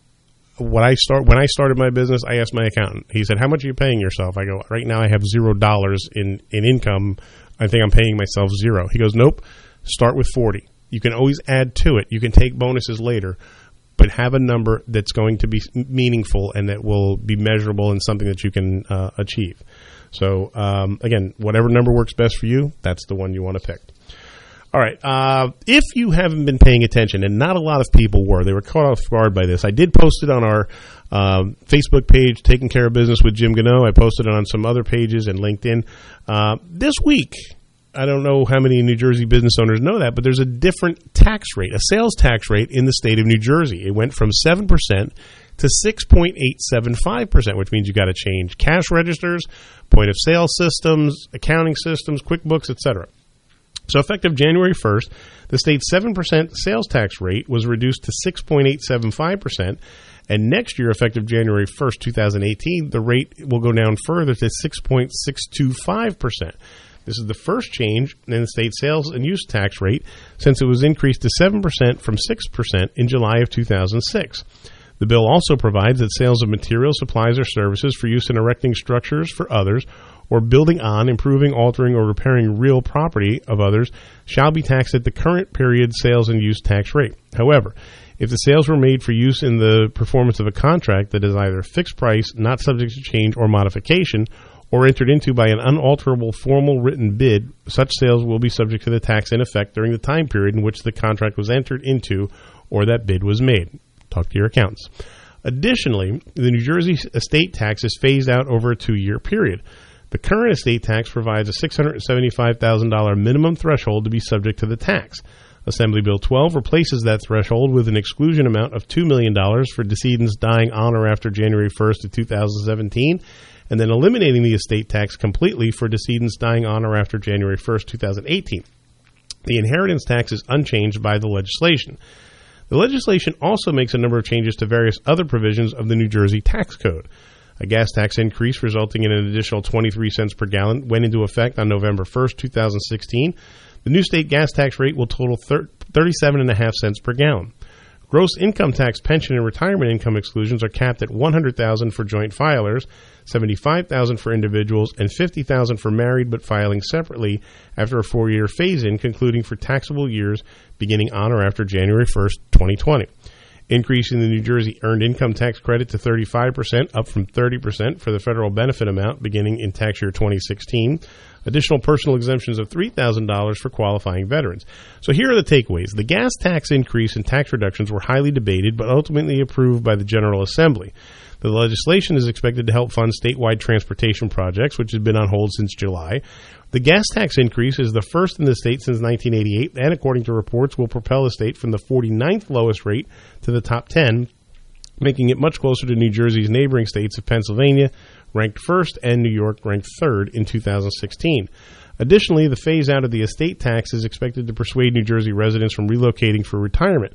Speaker 13: what I start when I started my business, I asked my accountant. He said, "How much are you paying yourself?" I go, "Right now, I have zero dollars in in income. I think I'm paying myself zero." He goes, "Nope. Start with forty. You can always add to it. You can take bonuses later, but have a number that's going to be meaningful and that will be measurable and something that you can uh, achieve." So, um, again, whatever number works best for you, that's the one you want to pick. All right. Uh, if you haven't been paying attention, and not a lot of people were, they were caught off guard by this. I did post it on our um, Facebook page, Taking Care of Business with Jim Gano. I posted it on some other pages and LinkedIn. Uh, this week, I don't know how many New Jersey business owners know that, but there's a different tax rate, a sales tax rate in the state of New Jersey. It went from seven percent to six point eight seven five percent, which means you got to change cash registers, point of sale systems, accounting systems, QuickBooks, et cetera. So effective January first, the state's seven percent sales tax rate was reduced to six point eight seven five percent. And next year, effective January first, twenty eighteen, the rate will go down further to six point six two five percent. This is the first change in the state sales and use tax rate since it was increased to seven percent from six percent in July of two thousand six. The bill also provides that sales of materials, supplies, or services for use in erecting structures for others or building on, improving, altering, or repairing real property of others shall be taxed at the current period sales and use tax rate. However, if the sales were made for use in the performance of a contract that is either fixed price, not subject to change or modification, or entered into by an unalterable formal written bid, such sales will be subject to the tax in effect during the time period in which the contract was entered into or that bid was made. Talk to your accountants. Additionally, the New Jersey estate tax is phased out over a two-year period. The current estate tax provides a six hundred seventy-five thousand dollars minimum threshold to be subject to the tax. Assembly Bill twelve replaces that threshold with an exclusion amount of two million dollars for decedents dying on or after January first of two thousand seventeen, and then eliminating the estate tax completely for decedents dying on or after January first, two thousand eighteen. The inheritance tax is unchanged by the legislation. The legislation also makes a number of changes to various other provisions of the New Jersey tax code. A gas tax increase resulting in an additional twenty-three cents per gallon went into effect on November first, two thousand sixteen. The new state gas tax rate will total thirty-seven point five cents per gallon. Gross income tax, pension, and retirement income exclusions are capped at one hundred thousand dollars for joint filers, seventy-five thousand dollars for individuals, and fifty thousand dollars for married but filing separately after a four-year phase-in, concluding for taxable years beginning on or after January first, twenty twenty. Increasing the New Jersey Earned Income Tax Credit to thirty-five percent, up from thirty percent for the federal benefit amount beginning in tax year twenty sixteen. Additional personal exemptions of three thousand dollars for qualifying veterans. So here are the takeaways. The gas tax increase and tax reductions were highly debated, but ultimately approved by the General Assembly. The legislation is expected to help fund statewide transportation projects, which has been on hold since July. The gas tax increase is the first in the state since nineteen eighty-eight, and according to reports, will propel the state from the forty-ninth lowest rate to the top ten, making it much closer to New Jersey's neighboring states of Pennsylvania, ranked first, and New York, ranked third in two thousand sixteen. Additionally, the phase-out of the estate tax is expected to persuade New Jersey residents from relocating for retirement.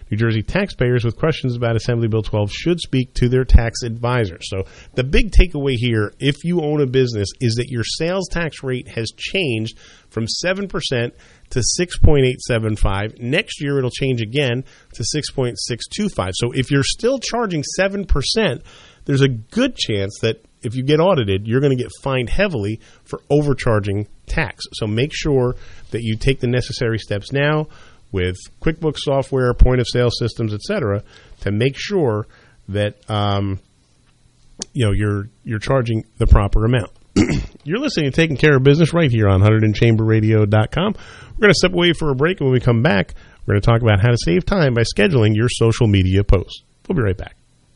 Speaker 13: New Jersey taxpayers with questions about Assembly Bill twelve should speak to their tax advisor. So the big takeaway here, if you own a business, is that your sales tax rate has changed from seven percent to six point eight seven five. Next year, it'll change again to six point six two five. So if you're still charging seven percent, there's a good chance that if you get audited, you're going to get fined heavily for overcharging tax. So make sure that you take the necessary steps now with QuickBooks software, point-of-sale systems, et cetera, to make sure that um, you know you're you're charging the proper amount. You're listening to Taking Care of Business right here on one hundred chamber radio dot com. We're going to step away for a break, and when we come back, we're going to talk about how to save time by scheduling your social media posts. We'll be right back.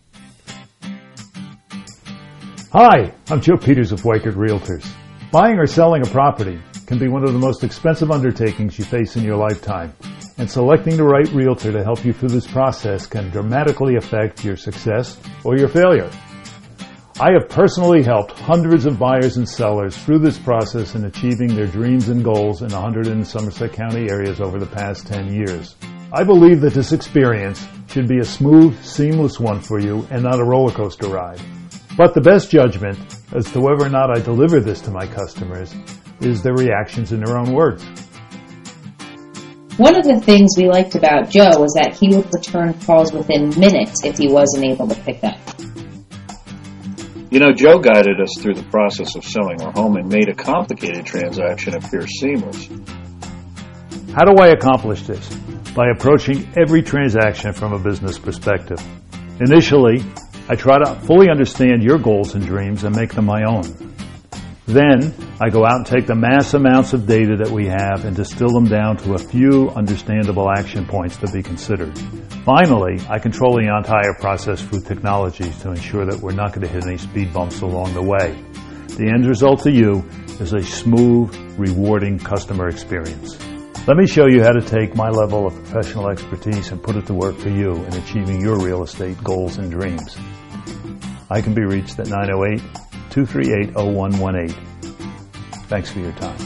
Speaker 2: Hi, I'm Joe Peters of Weichert Realtors. Buying or selling a property can be one of the most expensive undertakings you face in your lifetime, and selecting the right realtor to help you through this process can dramatically affect your success or your failure. I have personally helped hundreds of buyers and sellers through this process in achieving their dreams and goals in one hundred in Somerset County areas over the past ten years. I believe that this experience should be a smooth, seamless one for you and not a roller coaster ride. But the best judgment as to whether or not I deliver this to my customers is their reactions in their own words.
Speaker 22: One of the things we liked about Joe was that he would return calls within minutes if he wasn't able to pick up.
Speaker 23: You know, Joe guided us through the process of selling our home and made a complicated transaction appear seamless.
Speaker 2: How do I accomplish this? By approaching every transaction from a business perspective. Initially, I try to fully understand your goals and dreams and make them my own. Then, I go out and take the mass amounts of data that we have and distill them down to a few understandable action points to be considered. Finally, I control the entire process through technology to ensure that we're not going to hit any speed bumps along the way. The end result to you is a smooth, rewarding customer experience. Let me show you how to take my level of professional expertise and put it to work for you in achieving your real estate goals and dreams. I can be reached at nine oh eight, two three eight, oh one one eight. Thanks for your time.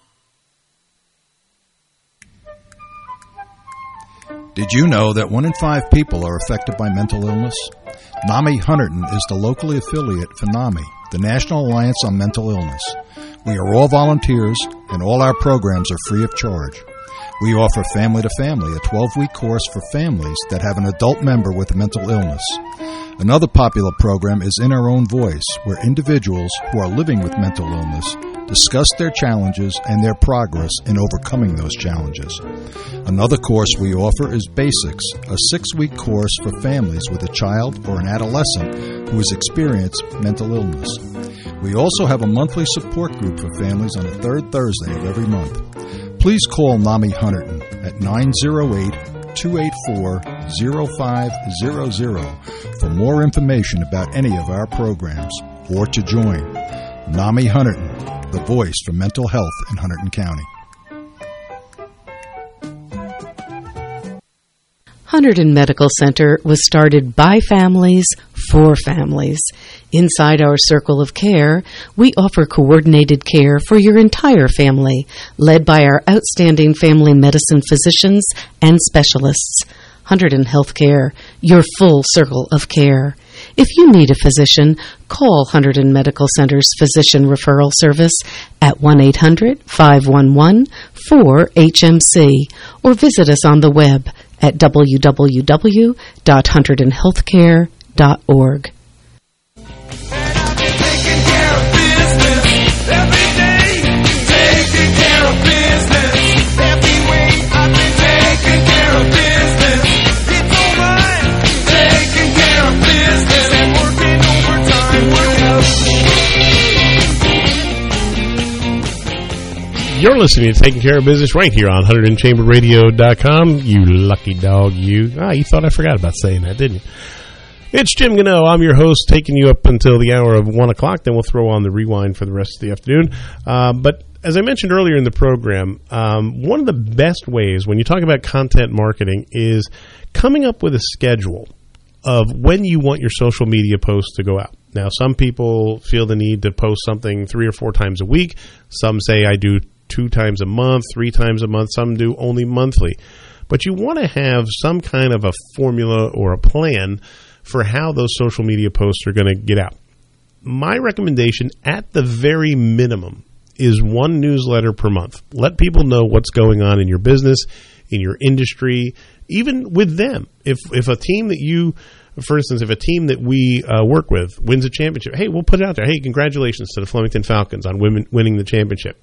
Speaker 16: Did you know that one in five people are affected by mental illness? NAMI Hunterdon is the locally affiliate for NAMI, the National Alliance on Mental Illness. We are all volunteers, and all our programs are free of charge. We offer Family to Family, a twelve-week course for families that have an adult member with a mental illness. Another popular program is In Our Own Voice, where individuals who are living with mental illness discuss their challenges and their progress in overcoming those challenges. Another course we offer is Basics, a six-week course for families with a child or an adolescent who has experienced mental illness. We also have a monthly support group for families on the third Thursday of every month. Please call NAMI Hunterdon at nine oh eight, two eight four, oh five hundred for more information about any of our programs or to join. NAMI Hunterdon, the voice for mental health in Hunterdon County.
Speaker 24: Hunterdon Medical Center was started by families for families. Inside our circle of care, we offer coordinated care for your entire family, led by our outstanding family medicine physicians and specialists. Hunterdon Healthcare, your full circle of care. If you need a physician, call Hunterdon Medical Center's Physician Referral Service at one eight hundred, five one one, four H M C or visit us on the web at w w w dot hunterdon healthcare dot org.
Speaker 13: You're listening to Taking Care of Business right here on one hundred in chamber radio dot com. You lucky dog, you. Ah, you thought I forgot about saying that, didn't you? It's Jim Gano. I'm your host, taking you up until the hour of one o'clock. Then we'll throw on the rewind for the rest of the afternoon. Uh, but as I mentioned earlier in the program, um, one of the best ways when you talk about content marketing is coming up with a schedule of when you want your social media posts to go out. Now, some people feel the need to post something three or four times a week. Some say I do two times a month, three times a month. Some do only monthly. but you want to have some kind of a formula or a plan for how those social media posts are going to get out. My recommendation, at the very minimum, is one newsletter per month. Let people know what's going on in your business, in your industry, even with them. If if a team that you, for instance, if a team that we uh, work with wins a championship, hey, we'll put it out there. Hey, congratulations to the Flemington Falcons on women winning the championship.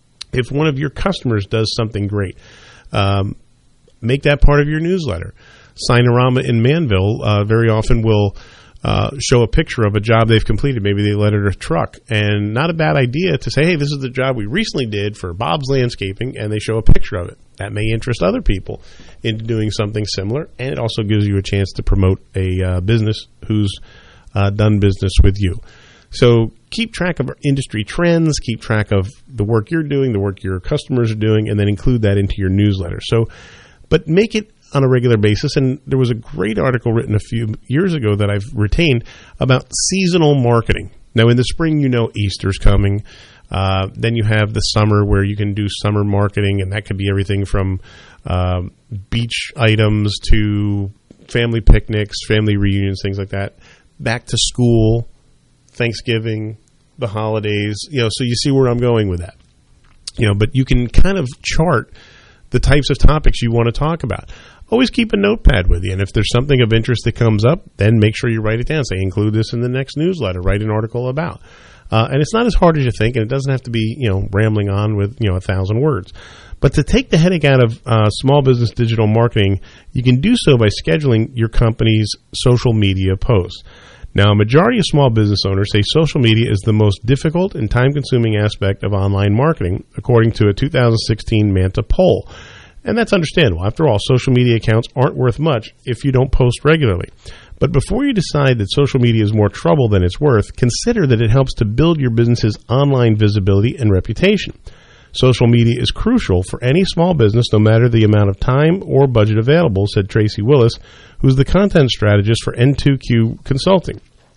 Speaker 13: If one of your customers does something great, um, make that part of your newsletter. Signorama in Manville uh, very often will uh, show a picture of a job they've completed. Maybe they lettered a truck. And not a bad idea to say, hey, this is the job we recently did for Bob's Landscaping, and they show a picture of it. That may interest other people into doing something similar, and it also gives you a chance to promote a uh, business who's uh, done business with you. So keep track of our industry trends, keep track of the work you're doing, the work your customers are doing, and then include that into your newsletter. So, but make it on a regular basis. And there was a great article written a few years ago that I've retained about seasonal marketing. Now, in the spring, you know Easter's coming. Uh, then you have the summer where you can do summer marketing, and that could be everything from uh, beach items to family picnics, family reunions, things like that. Back to school, Thanksgiving, the holidays. You know, so you see where I'm going with that. You know, but you can kind of chart the types of topics you want to talk about. Always keep a notepad with you, and if there's something of interest that comes up, then make sure you write it down. Say, include this in the next newsletter. Write an article about. Uh, and it's not as hard as you think, and it doesn't have to be, you know, rambling on with, you know, a thousand words. But to take the headache out of uh, small business digital marketing, you can do so by scheduling your company's social media posts. Now, a majority of small business owners say social media is the most difficult and time-consuming aspect of online marketing, according to a two thousand sixteen Manta poll. And that's understandable. After all, social media accounts aren't worth much if you don't post regularly. But before you decide that social media is more trouble than it's worth, consider that it helps to build your business's online visibility and reputation. Social media is crucial for any small business, no matter the amount of time or budget available, said Tracy Willis, who's the content strategist for N two Q Consulting.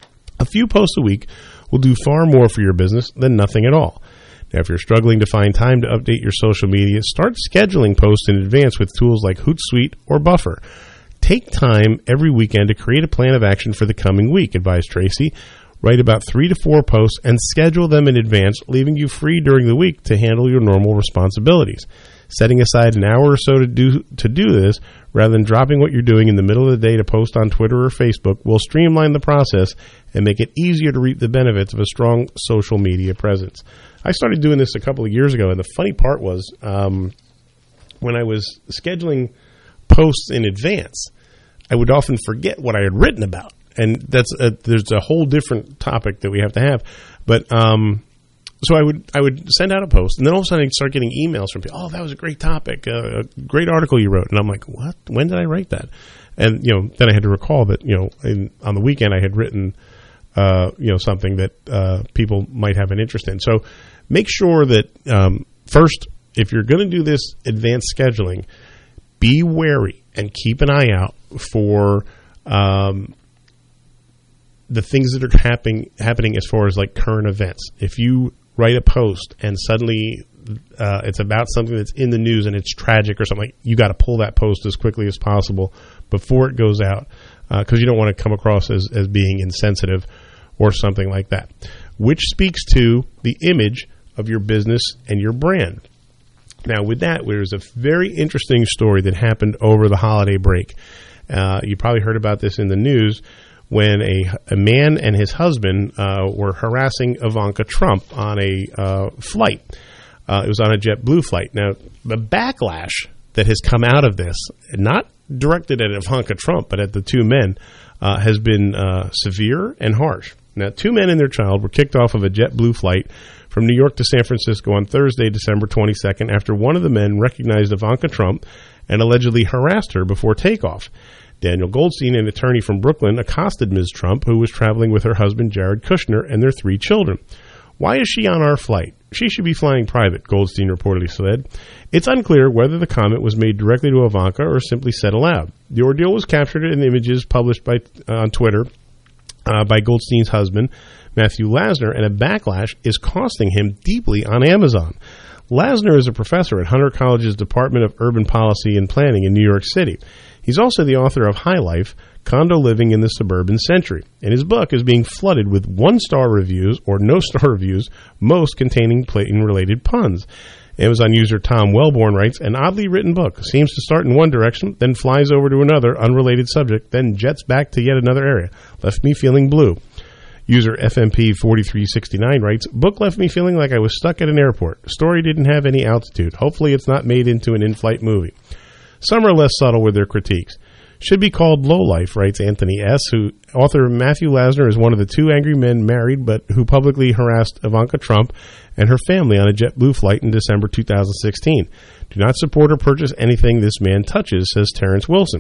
Speaker 13: A few posts a week will do far more for your business than nothing at all. Now, if you're struggling to find time to update your social media, start scheduling posts in advance with tools like Hootsuite or Buffer. Take time every weekend to create a plan of action for the coming week, advised Tracy. Write about three to four posts and schedule them in advance, leaving you free during the week to handle your normal responsibilities. Setting aside an hour or so to do to do this, rather than dropping what you're doing in the middle of the day to post on Twitter or Facebook, will streamline the process and make it easier to reap the benefits of a strong social media presence. I started doing this a couple of years ago, and the funny part was um, when I was scheduling posts in advance, I would often forget what I had written about. And that's a, there's a whole different topic that we have to have. But um, so I would I would send out a post, and then all of a sudden I'd start getting emails from people. Oh, that was a great topic, uh, a great article you wrote. And I'm like, what? When did I write that? And, you know, then I had to recall that, you know, in, on the weekend I had written, uh, you know, something that uh, people might have an interest in. So make sure that, um, first, if you're going to do this advanced scheduling, be wary and keep an eye out for um, the things that are happening happening as far as like current events. If you write a post and suddenly uh, it's about something that's in the news and it's tragic or something, you got to pull that post as quickly as possible before it goes out, because uh, you don't want to come across as, as being insensitive or something like that, which speaks to the image of your business and your brand. Now, with that, there's a very interesting story that happened over the holiday break. Uh, you probably heard about this in the news when a, a man and his husband uh, were harassing Ivanka Trump on a uh, flight. Uh, it was on a JetBlue flight. Now, the backlash that has come out of this, not directed at Ivanka Trump, but at the two men, uh, has been uh, severe and harsh. Now, two men and their child were kicked off of a JetBlue flight from New York to San Francisco on Thursday, December twenty-second, after one of the men recognized Ivanka Trump and allegedly harassed her before takeoff. Daniel Goldstein, an attorney from Brooklyn, accosted Miz Trump, who was traveling with her husband, Jared Kushner, and their three children. "Why is she on our flight? She should be flying private," Goldstein reportedly said. It's unclear whether the comment was made directly to Ivanka or simply said aloud. The ordeal was captured in images published by uh, on Twitter uh, by Goldstein's husband, Matthew Lasner, and a backlash is costing him deeply on Amazon. Lasner is a professor at Hunter College's Department of Urban Policy and Planning in New York City. He's also the author of High Life, Condo Living in the Suburban Century, and his book is being flooded with one-star reviews or no-star reviews, most containing Platon-related puns. Amazon user Tom Wellborn writes, an oddly written book seems to start in one direction, then flies over to another unrelated subject, then jets back to yet another area. Left me feeling blue. User F M P forty-three sixty-nine writes, book left me feeling like I was stuck at an airport. Story didn't have any altitude. Hopefully it's not made into an in-flight movie. Some are less subtle with their critiques. Should be called Low Life, writes Anthony S., who author Matthew Lasner is one of the two angry men married but who publicly harassed Ivanka Trump and her family on a JetBlue flight in December two thousand sixteen. Do not support or purchase anything this man touches, says Terrence Wilson.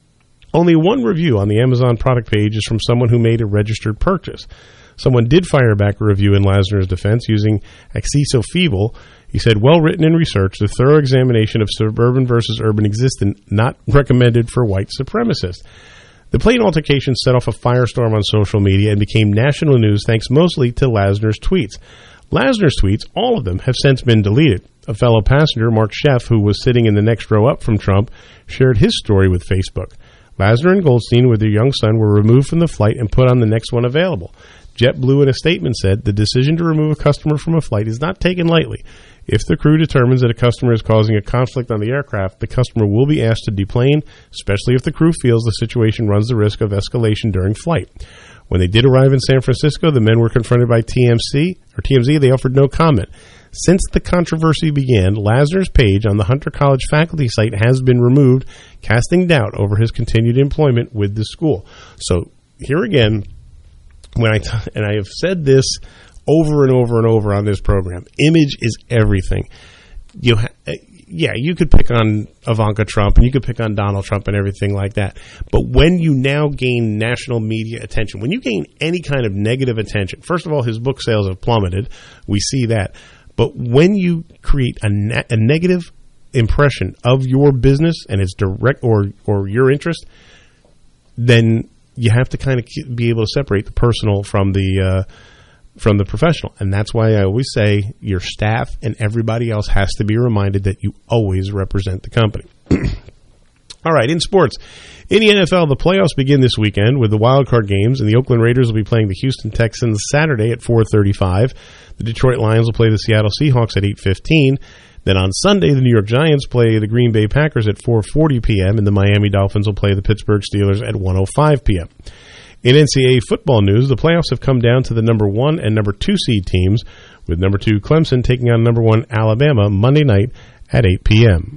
Speaker 13: Only one review on the Amazon product page is from someone who made a registered purchase. Someone did fire back a review in Lasner's defense using Acceso Feeble. He said, well written and researched, a thorough examination of suburban versus urban existence, not recommended for white supremacists. The Plain altercation set off a firestorm on social media and became national news thanks mostly to Lasner's tweets. Lasner's tweets, all of them, have since been deleted. A fellow passenger, Mark Sheff, who was sitting in the next row up from Trump, shared his story with Facebook. Lasner and Goldstein with their young son were removed from the flight and put on the next one available. JetBlue in a statement said, the decision to remove a customer from a flight is not taken lightly. If the crew determines that a customer is causing a conflict on the aircraft, the customer will be asked to deplane, especially if the crew feels the situation runs the risk of escalation during flight. When they did arrive in San Francisco, the men were confronted by T M C or T M Z. They offered no comment. Since the controversy began, Lasner's page on the Hunter College faculty site has been removed, casting doubt over his continued employment with the school. So here again, when I t- and I have said this over and over and over on this program, image is everything. You, ha- yeah, you could pick on Ivanka Trump and you could pick on Donald Trump and everything like that. But when you now gain national media attention, when you gain any kind of negative attention, first of all, his book sales have plummeted. We see that. But when you create a, na- a negative impression of your business and its direct or, or your interest, then you have to kind of be able to separate the personal from the uh, from the professional. And that's why I always say your staff and everybody else has to be reminded that you always represent the company. All right, in sports, in the N F L, the playoffs begin this weekend with the wild card games, and the Oakland Raiders will be playing the Houston Texans Saturday at four thirty-five. The Detroit Lions will play the Seattle Seahawks at eight fifteen. Then on Sunday, the New York Giants play the Green Bay Packers at four forty p.m., and the Miami Dolphins will play the Pittsburgh Steelers at one oh five p.m. In N C double A football news, the playoffs have come down to the number one and number two seed teams, with number two Clemson taking on number one Alabama Monday night at eight p.m.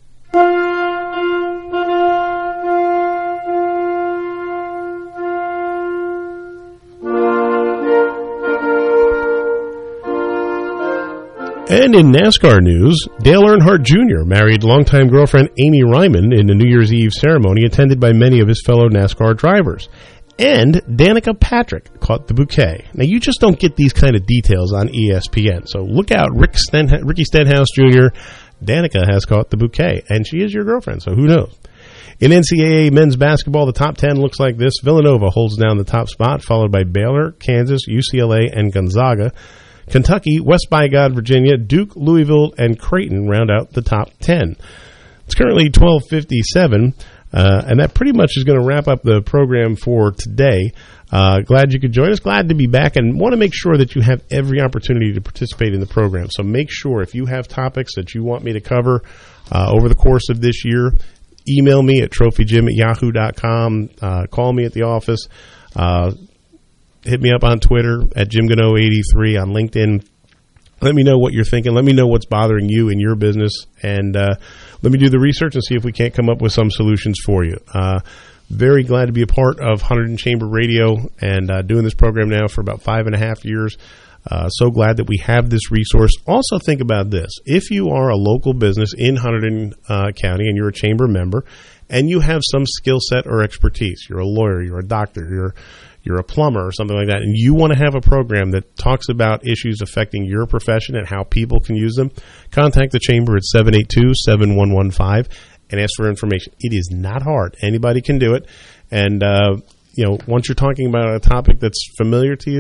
Speaker 13: And in NASCAR news, Dale Earnhardt Junior married longtime girlfriend Amy Ryman in a New Year's Eve ceremony attended by many of his fellow NASCAR drivers. And Danica Patrick caught the bouquet. Now, you just don't get these kind of details on E S P N. So look out, Rick Sten- Ricky Stenhouse Junior Danica has caught the bouquet, and she is your girlfriend, so who knows? In N C double A men's basketball, the top ten looks like this. Villanova holds down the top spot, followed by Baylor, Kansas, U C L A, and Gonzaga. Kentucky, West by God, Virginia, Duke, Louisville, and Creighton round out the top ten. It's currently twelve fifty-seven, uh, and that pretty much is going to wrap up the program for today. Uh, glad you could join us. Glad to be back, and want to make sure that you have every opportunity to participate in the program. So make sure if you have topics that you want me to cover uh, over the course of this year, email me at trophy jim at yahoo dot com. Uh, call me at the office. Uh, hit me up on Twitter at Jim Gano eighty-three, on LinkedIn. Let me know what you're thinking. Let me know what's bothering you in your business, and uh, let me do the research and see if we can't come up with some solutions for you. Uh, very glad to be a part of Hunterdon Chamber Radio and uh, doing this program now for about five and a half years. Uh, so glad that we have this resource. Also, think about this. If you are a local business in Hunterdon uh, County and you're a chamber member and you have some skill set or expertise, you're a lawyer, you're a doctor, you're you're a plumber or something like that, and you want to have a program that talks about issues affecting your profession and how people can use them, contact the chamber at seven eight two, seven one one five and ask for information. It is not hard. Anybody can do it. And, uh, you know, once you're talking about a topic that's familiar to you,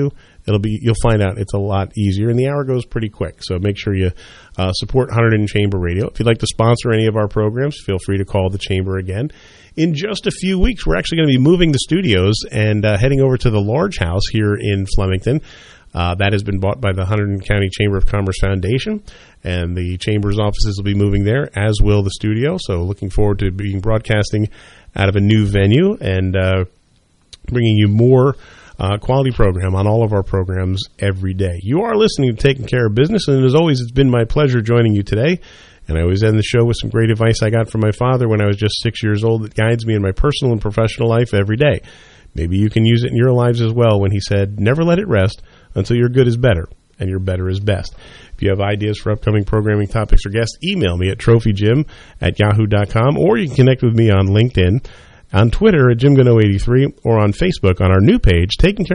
Speaker 13: it'll be you'll find out it's a lot easier, and the hour goes pretty quick. So make sure you uh, support Hunterdon Chamber Radio. If you'd like to sponsor any of our programs, feel free to call the Chamber again. In just a few weeks, we're actually going to be moving the studios and uh, heading over to the Large House here in Flemington. Uh, that has been bought by the Hunterdon County Chamber of Commerce Foundation, and the Chamber's offices will be moving there, as will the studio. So looking forward to being broadcasting out of a new venue and uh, bringing you more uh, quality program on all of our programs every day. You are listening to Taking Care of Business, and as always, it's been my pleasure joining you today. And I always end the show with some great advice I got from my father when I was just six years old that guides me in my personal and professional life every day. Maybe you can use it in your lives as well when he said, never let it rest until your good is better and your better is best. If you have ideas for upcoming programming topics or guests, email me at trophyjim at yahoo dot com, or you can connect with me on LinkedIn, on Twitter at Jim Gano eighty-three, or on Facebook on our new page, Taking Care